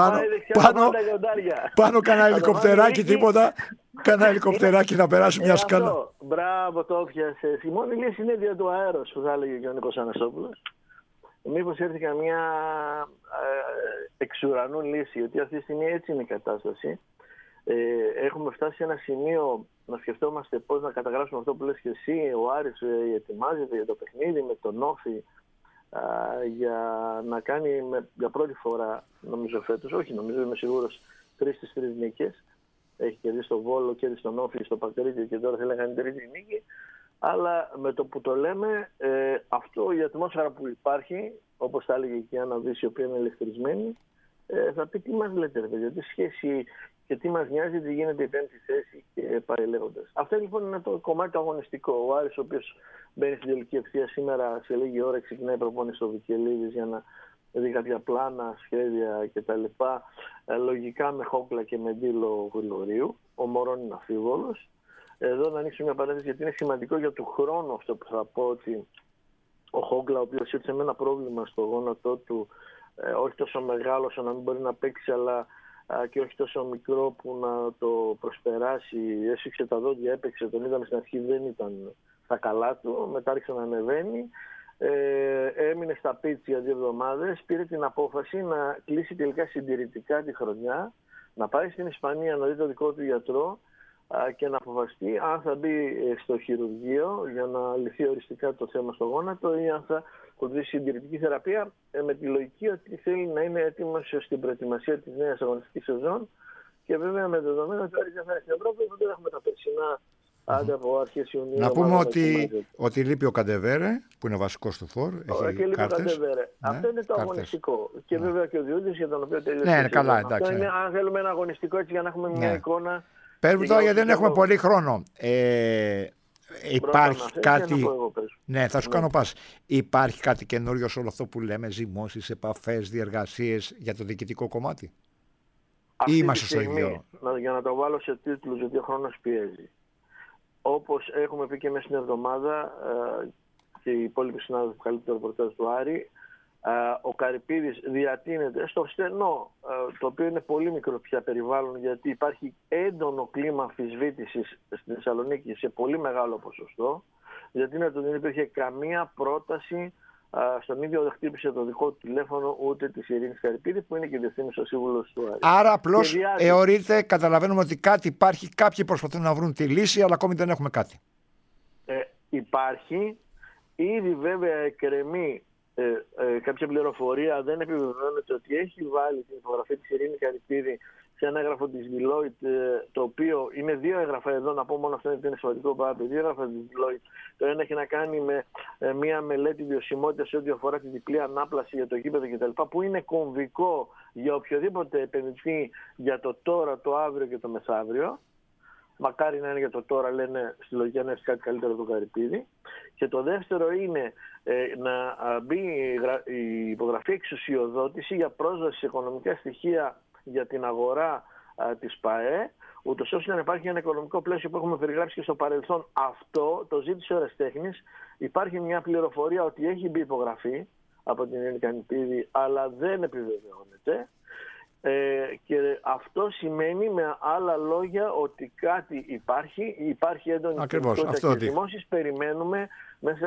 πάνω κανένα ελικοπτεράκι, τίποτα, κανένα ελικοπτεράκι να περάσει μια σκάλα. Μπράβο, το πιάσες. Η μόνη λύση είναι δια του αέρος, που θα έλεγε και ο Νίκος Ανασόπουλος. Μήπως έρθει καμία εξ ουρανού λύση, γιατί αυτή τη στιγμή έτσι είναι η κατάσταση. Έχουμε φτάσει σε ένα σημείο να σκεφτόμαστε πώς να καταγράψουμε αυτό που λες και εσύ. Ο Άρης ετοιμάζεται για το παιχνίδι με τον Όφη για να κάνει για πρώτη φορά, νομίζω φέτος, όχι νομίζω, είμαι σίγουρος, 3 στις 3 νίκες. Έχει κερδίσει τον Βόλο, κέρδισε τον Όφη στο Παγκρίτιο και τώρα θέλει να κάνει τρίτη νίκη. Αλλά με το που το λέμε, αυτό η ατμόσφαιρα που υπάρχει, όπως θα έλεγε και η Άννα Δύση, η οποία είναι ελευθερισμένη, θα πει τι μας λέτε, ρε παιδιά, τι σχέση και τι μας νοιάζει, τι γίνεται η πέμπτη θέση και πάει λέγοντας. Αυτό λοιπόν είναι το κομμάτι το αγωνιστικό. Ο Άρης, ο οποίος μπαίνει στην τελική ευθεία σήμερα, σε λίγη ώρα ξεκινάει η προπόνηση στο Βικελίδης για να δει κάποια πλάνα, σχέδια κτλ. Λογικά με Χόκλα και με Ντίλο Γρηγορίου. Ο Μωρόν είναι αφίβολος. Εδώ να ανοίξω μια παρένθεση, γιατί είναι σημαντικό για του χρόνου αυτό που θα πω, ότι ο Χόκλα, ο οποίος ήρθε με ένα πρόβλημα στο γόνατό του, όχι τόσο μεγάλο ώστε να μην μπορεί να παίξει, αλλά και όχι τόσο μικρό που να το προσπεράσει. Έσφιξε τα δόντια, έπαιξε, τον είδαμε στην αρχή, δεν ήταν στα καλά του, μετά άρχισε να ανεβαίνει. Έμεινε στα πίτς για 2 εβδομάδες, πήρε την απόφαση να κλείσει τελικά συντηρητικά τη χρονιά, να πάει στην Ισπανία να δει το δικό του γιατρό και να αποφασιστεί αν θα μπει στο χειρουργείο για να λυθεί οριστικά το θέμα στο γόνατο ή αν θα ακολουθήσει συντηρητική θεραπεία, με τη λογική ότι θέλει να είναι έτοιμος στην προετοιμασία της νέας αγωνιστικής σεζόν, και βέβαια με δεδομένο ότι δεν θα είναι στην Ευρώπη, δεν έχουμε τα περσινά άντε από αρχές Ιουνίου. Να πούμε ότι λείπει ο Καντεβέρε, που είναι βασικός του φορ. Και λείπει ο Καντεβέρε. Αυτό είναι το αγωνιστικό. Και βέβαια και ο Διούδης, για τον οποίο τελείωσε. Ναι, καλά, εντάξει. Αυτό είναι, αν θέλουμε ένα αγωνιστικό έτσι για να έχουμε μια εικόνα. Παίρνουμε τώρα, γιατί δεν έχουμε πολύ χρόνο. Υπάρχει κάτι. Ναι, θα σου κάνω πάση. Υπάρχει κάτι καινούριο σε όλο αυτό που λέμε, ζυμώσεις, επαφές, διεργασίες για το διοικητικό κομμάτι? Ή είμαστε στο ίδιο? Για να το βάλω σε τίτλους, γιατί ο χρόνος πιέζει. Όπως έχουμε πει και μέσα στην εβδομάδα, και οι υπόλοιποι συνάδελφοι που καλύπτουν το ρεπορτάζ του Άρη, ο Καρυπίδης διατείνεται στο στενό, το οποίο είναι πολύ μικρό πια περιβάλλον, γιατί υπάρχει έντονο κλίμα αμφισβήτησης στην Θεσσαλονίκη σε πολύ μεγάλο ποσοστό. Διατείνεται ότι δεν υπήρχε καμία πρόταση, στον ίδιο δεν χτύπησε το δικό του τηλέφωνο ούτε της Ειρήνης Καρυπίδη, που είναι και διευθύνουσα σύμβουλος του Άρη. Άρα απλώς εωρείται, καταλαβαίνουμε ότι κάτι υπάρχει, κάποιοι προσπαθούν να βρουν τη λύση, αλλά ακόμη δεν έχουμε κάτι. Υπάρχει, ήδη βέβαια εκκρεμεί κάποια πληροφορία, δεν επιβεβαιώνεται ότι έχει βάλει την υπογραφή της Ειρήνης Καρυπίδη σε ένα έγγραφο της Deloitte, το οποίο είναι 2 έγγραφα εδώ, να πω μόνο αυτό γιατί είναι σημαντικό πάρα 2 έγγραφα της Deloitte. Το ένα έχει να κάνει με μια μελέτη βιωσιμότητας σε ό,τι αφορά τη διπλή ανάπλαση για το γήπεδο κτλ., που είναι κομβικό για οποιοδήποτε επενδυτή για το τώρα, το αύριο και το μεθαύριο. Μακάρι να είναι για το τώρα, λένε στη λογική, να έχει κάτι καλύτερο από τον Καρυπίδη. Και το δεύτερο είναι να μπει η υπογραφή εξουσιοδότηση για πρόσβαση σε οικονομικά στοιχεία για την αγορά της ΠΑΕ, ούτως ώστε να υπάρχει ένα οικονομικό πλαίσιο που έχουμε περιγράψει και στο παρελθόν. Αυτό το ζήτησε ο Ρεστέχνης. Υπάρχει μια πληροφορία ότι έχει μπει υπογραφή από την Ειρήνη Καρυπίδη, αλλά δεν επιβεβαιώνεται. Και αυτό σημαίνει με άλλα λόγια ότι κάτι υπάρχει έντονη κοινότητα και δημόσιες. Περιμένουμε μέσα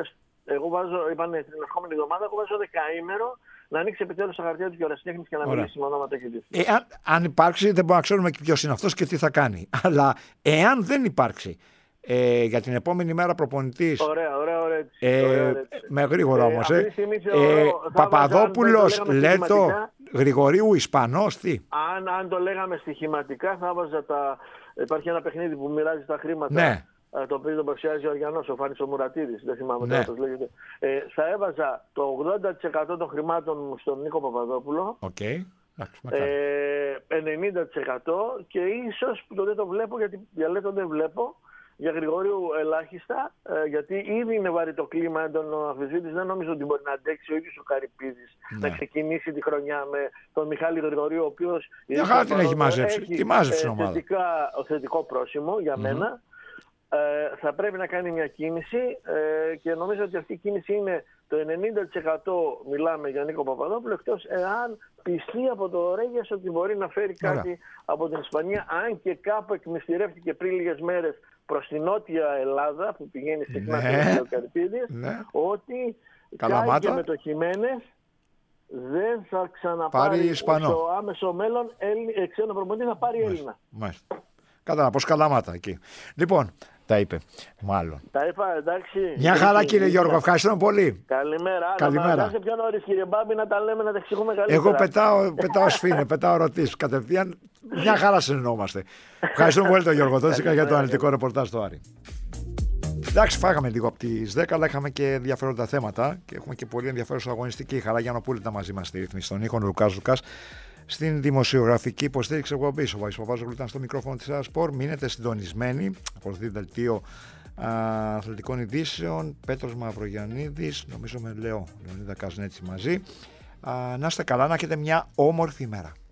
Εγώ βάζω, είπανε την ερχόμενη εβδομάδα, εγώ βάζω δεκαήμερο να ανοίξει επιτέλους τα χαρτιά του κιορασιτέχνης και να μιλήσει με ονόματα και διευθύνσεις. Αν υπάρξει, δεν μπορούμε να ξέρουμε ποιος είναι αυτός και τι θα κάνει. Αλλά εάν δεν υπάρξει, για την επόμενη μέρα προπονητής. Ωραία. Με γρήγορα όμως. Παπαδόπουλος, Λέτο, Γρηγορίου, Ισπανός, τι. Αν το λέγαμε στοιχηματικά, θα βάζα υπάρχει ένα παιχνίδι που μοιράζει τα χρήματα. Ναι. Το οποίο τον παρουσιάζει ο Αριανός, ο Φάνης ο Μουρατίδης, δεν θυμάμαι ναι. πώς λέγεται. Θα έβαζα το 80% των χρημάτων μου στον Νίκο Παπαδόπουλο. Okay. 90% και ίσως που δεν το βλέπω, γιατί για Λέτο δεν βλέπω, για Γρηγορίου ελάχιστα, γιατί ήδη είναι βαρύ το κλίμα έντονο αμφισβήτης. Δεν νομίζω ότι μπορεί να αντέξει ο ίδιος ο Καρυπίδης να ξεκινήσει τη χρονιά με τον Μιχάλη Γρηγορίου, ο οποίος την έχει μαζέψει. θετικό πρόσημο για μένα. Θα πρέπει να κάνει μια κίνηση και νομίζω ότι αυτή η κίνηση είναι το 90% μιλάμε για Νίκο Παπαδόπουλο, εκτός εάν πιστεί από το Ρέγιας ότι μπορεί να φέρει κάτι από την Ισπανία, αν και κάπου εκμυστηρεύτηκε πριν λίγες μέρες προς την Νότια Ελλάδα, που πηγαίνει συχνά ο Καρυπίδης, ότι κάτι με το Χιμένες δεν θα ξαναπάρει στο άμεσο μέλλον ξένο προπονητή, να πάρει Έλληνα. Κατάλαβα, πως Καλαμάτα εκεί. Λοιπόν, τα είπε, μάλλον. Τα είπα, εντάξει. Μια χαρά, κύριε Γιώργο, ευχαριστούμε πολύ. Καλημέρα. Καλημέρα. Να πιο νωρίς, κύριε Μπάμπη, να τα λέμε, να τα εξηγούμε καλύτερα. Εγώ πετάω σφήνε, πετάω ερωτήσεις. Κατευθείαν, μια χαρά συνεννόμαστε. Ευχαριστούμε πολύ τον Γιώργο Τότσικα για το αναλυτικό ρεπορτάζ στο Άρη. Εντάξει, φάγαμε λίγο από τις 10, αλλά είχαμε και ενδιαφέροντα θέματα και έχουμε και πολύ ενδιαφέρουσα αγωνιστική. Χαρά Γιαννοπούλη ήταν μαζί μας στη ρύθμιση των ήχων, Λουκάς. Στην δημοσιογραφική υποστήριξη εκπομπή, ο Βάης Παπάζογλου ήταν στο μικρόφωνο της Ασπορ. Μείνετε συντονισμένοι. Ακολουθεί δελτίο αθλητικών ειδήσεων. Πέτρος Μαυρογιαννίδης, νομίζω με Λεωνίδα Κασνέτση μαζί. Να είστε καλά, να έχετε μια όμορφη ημέρα.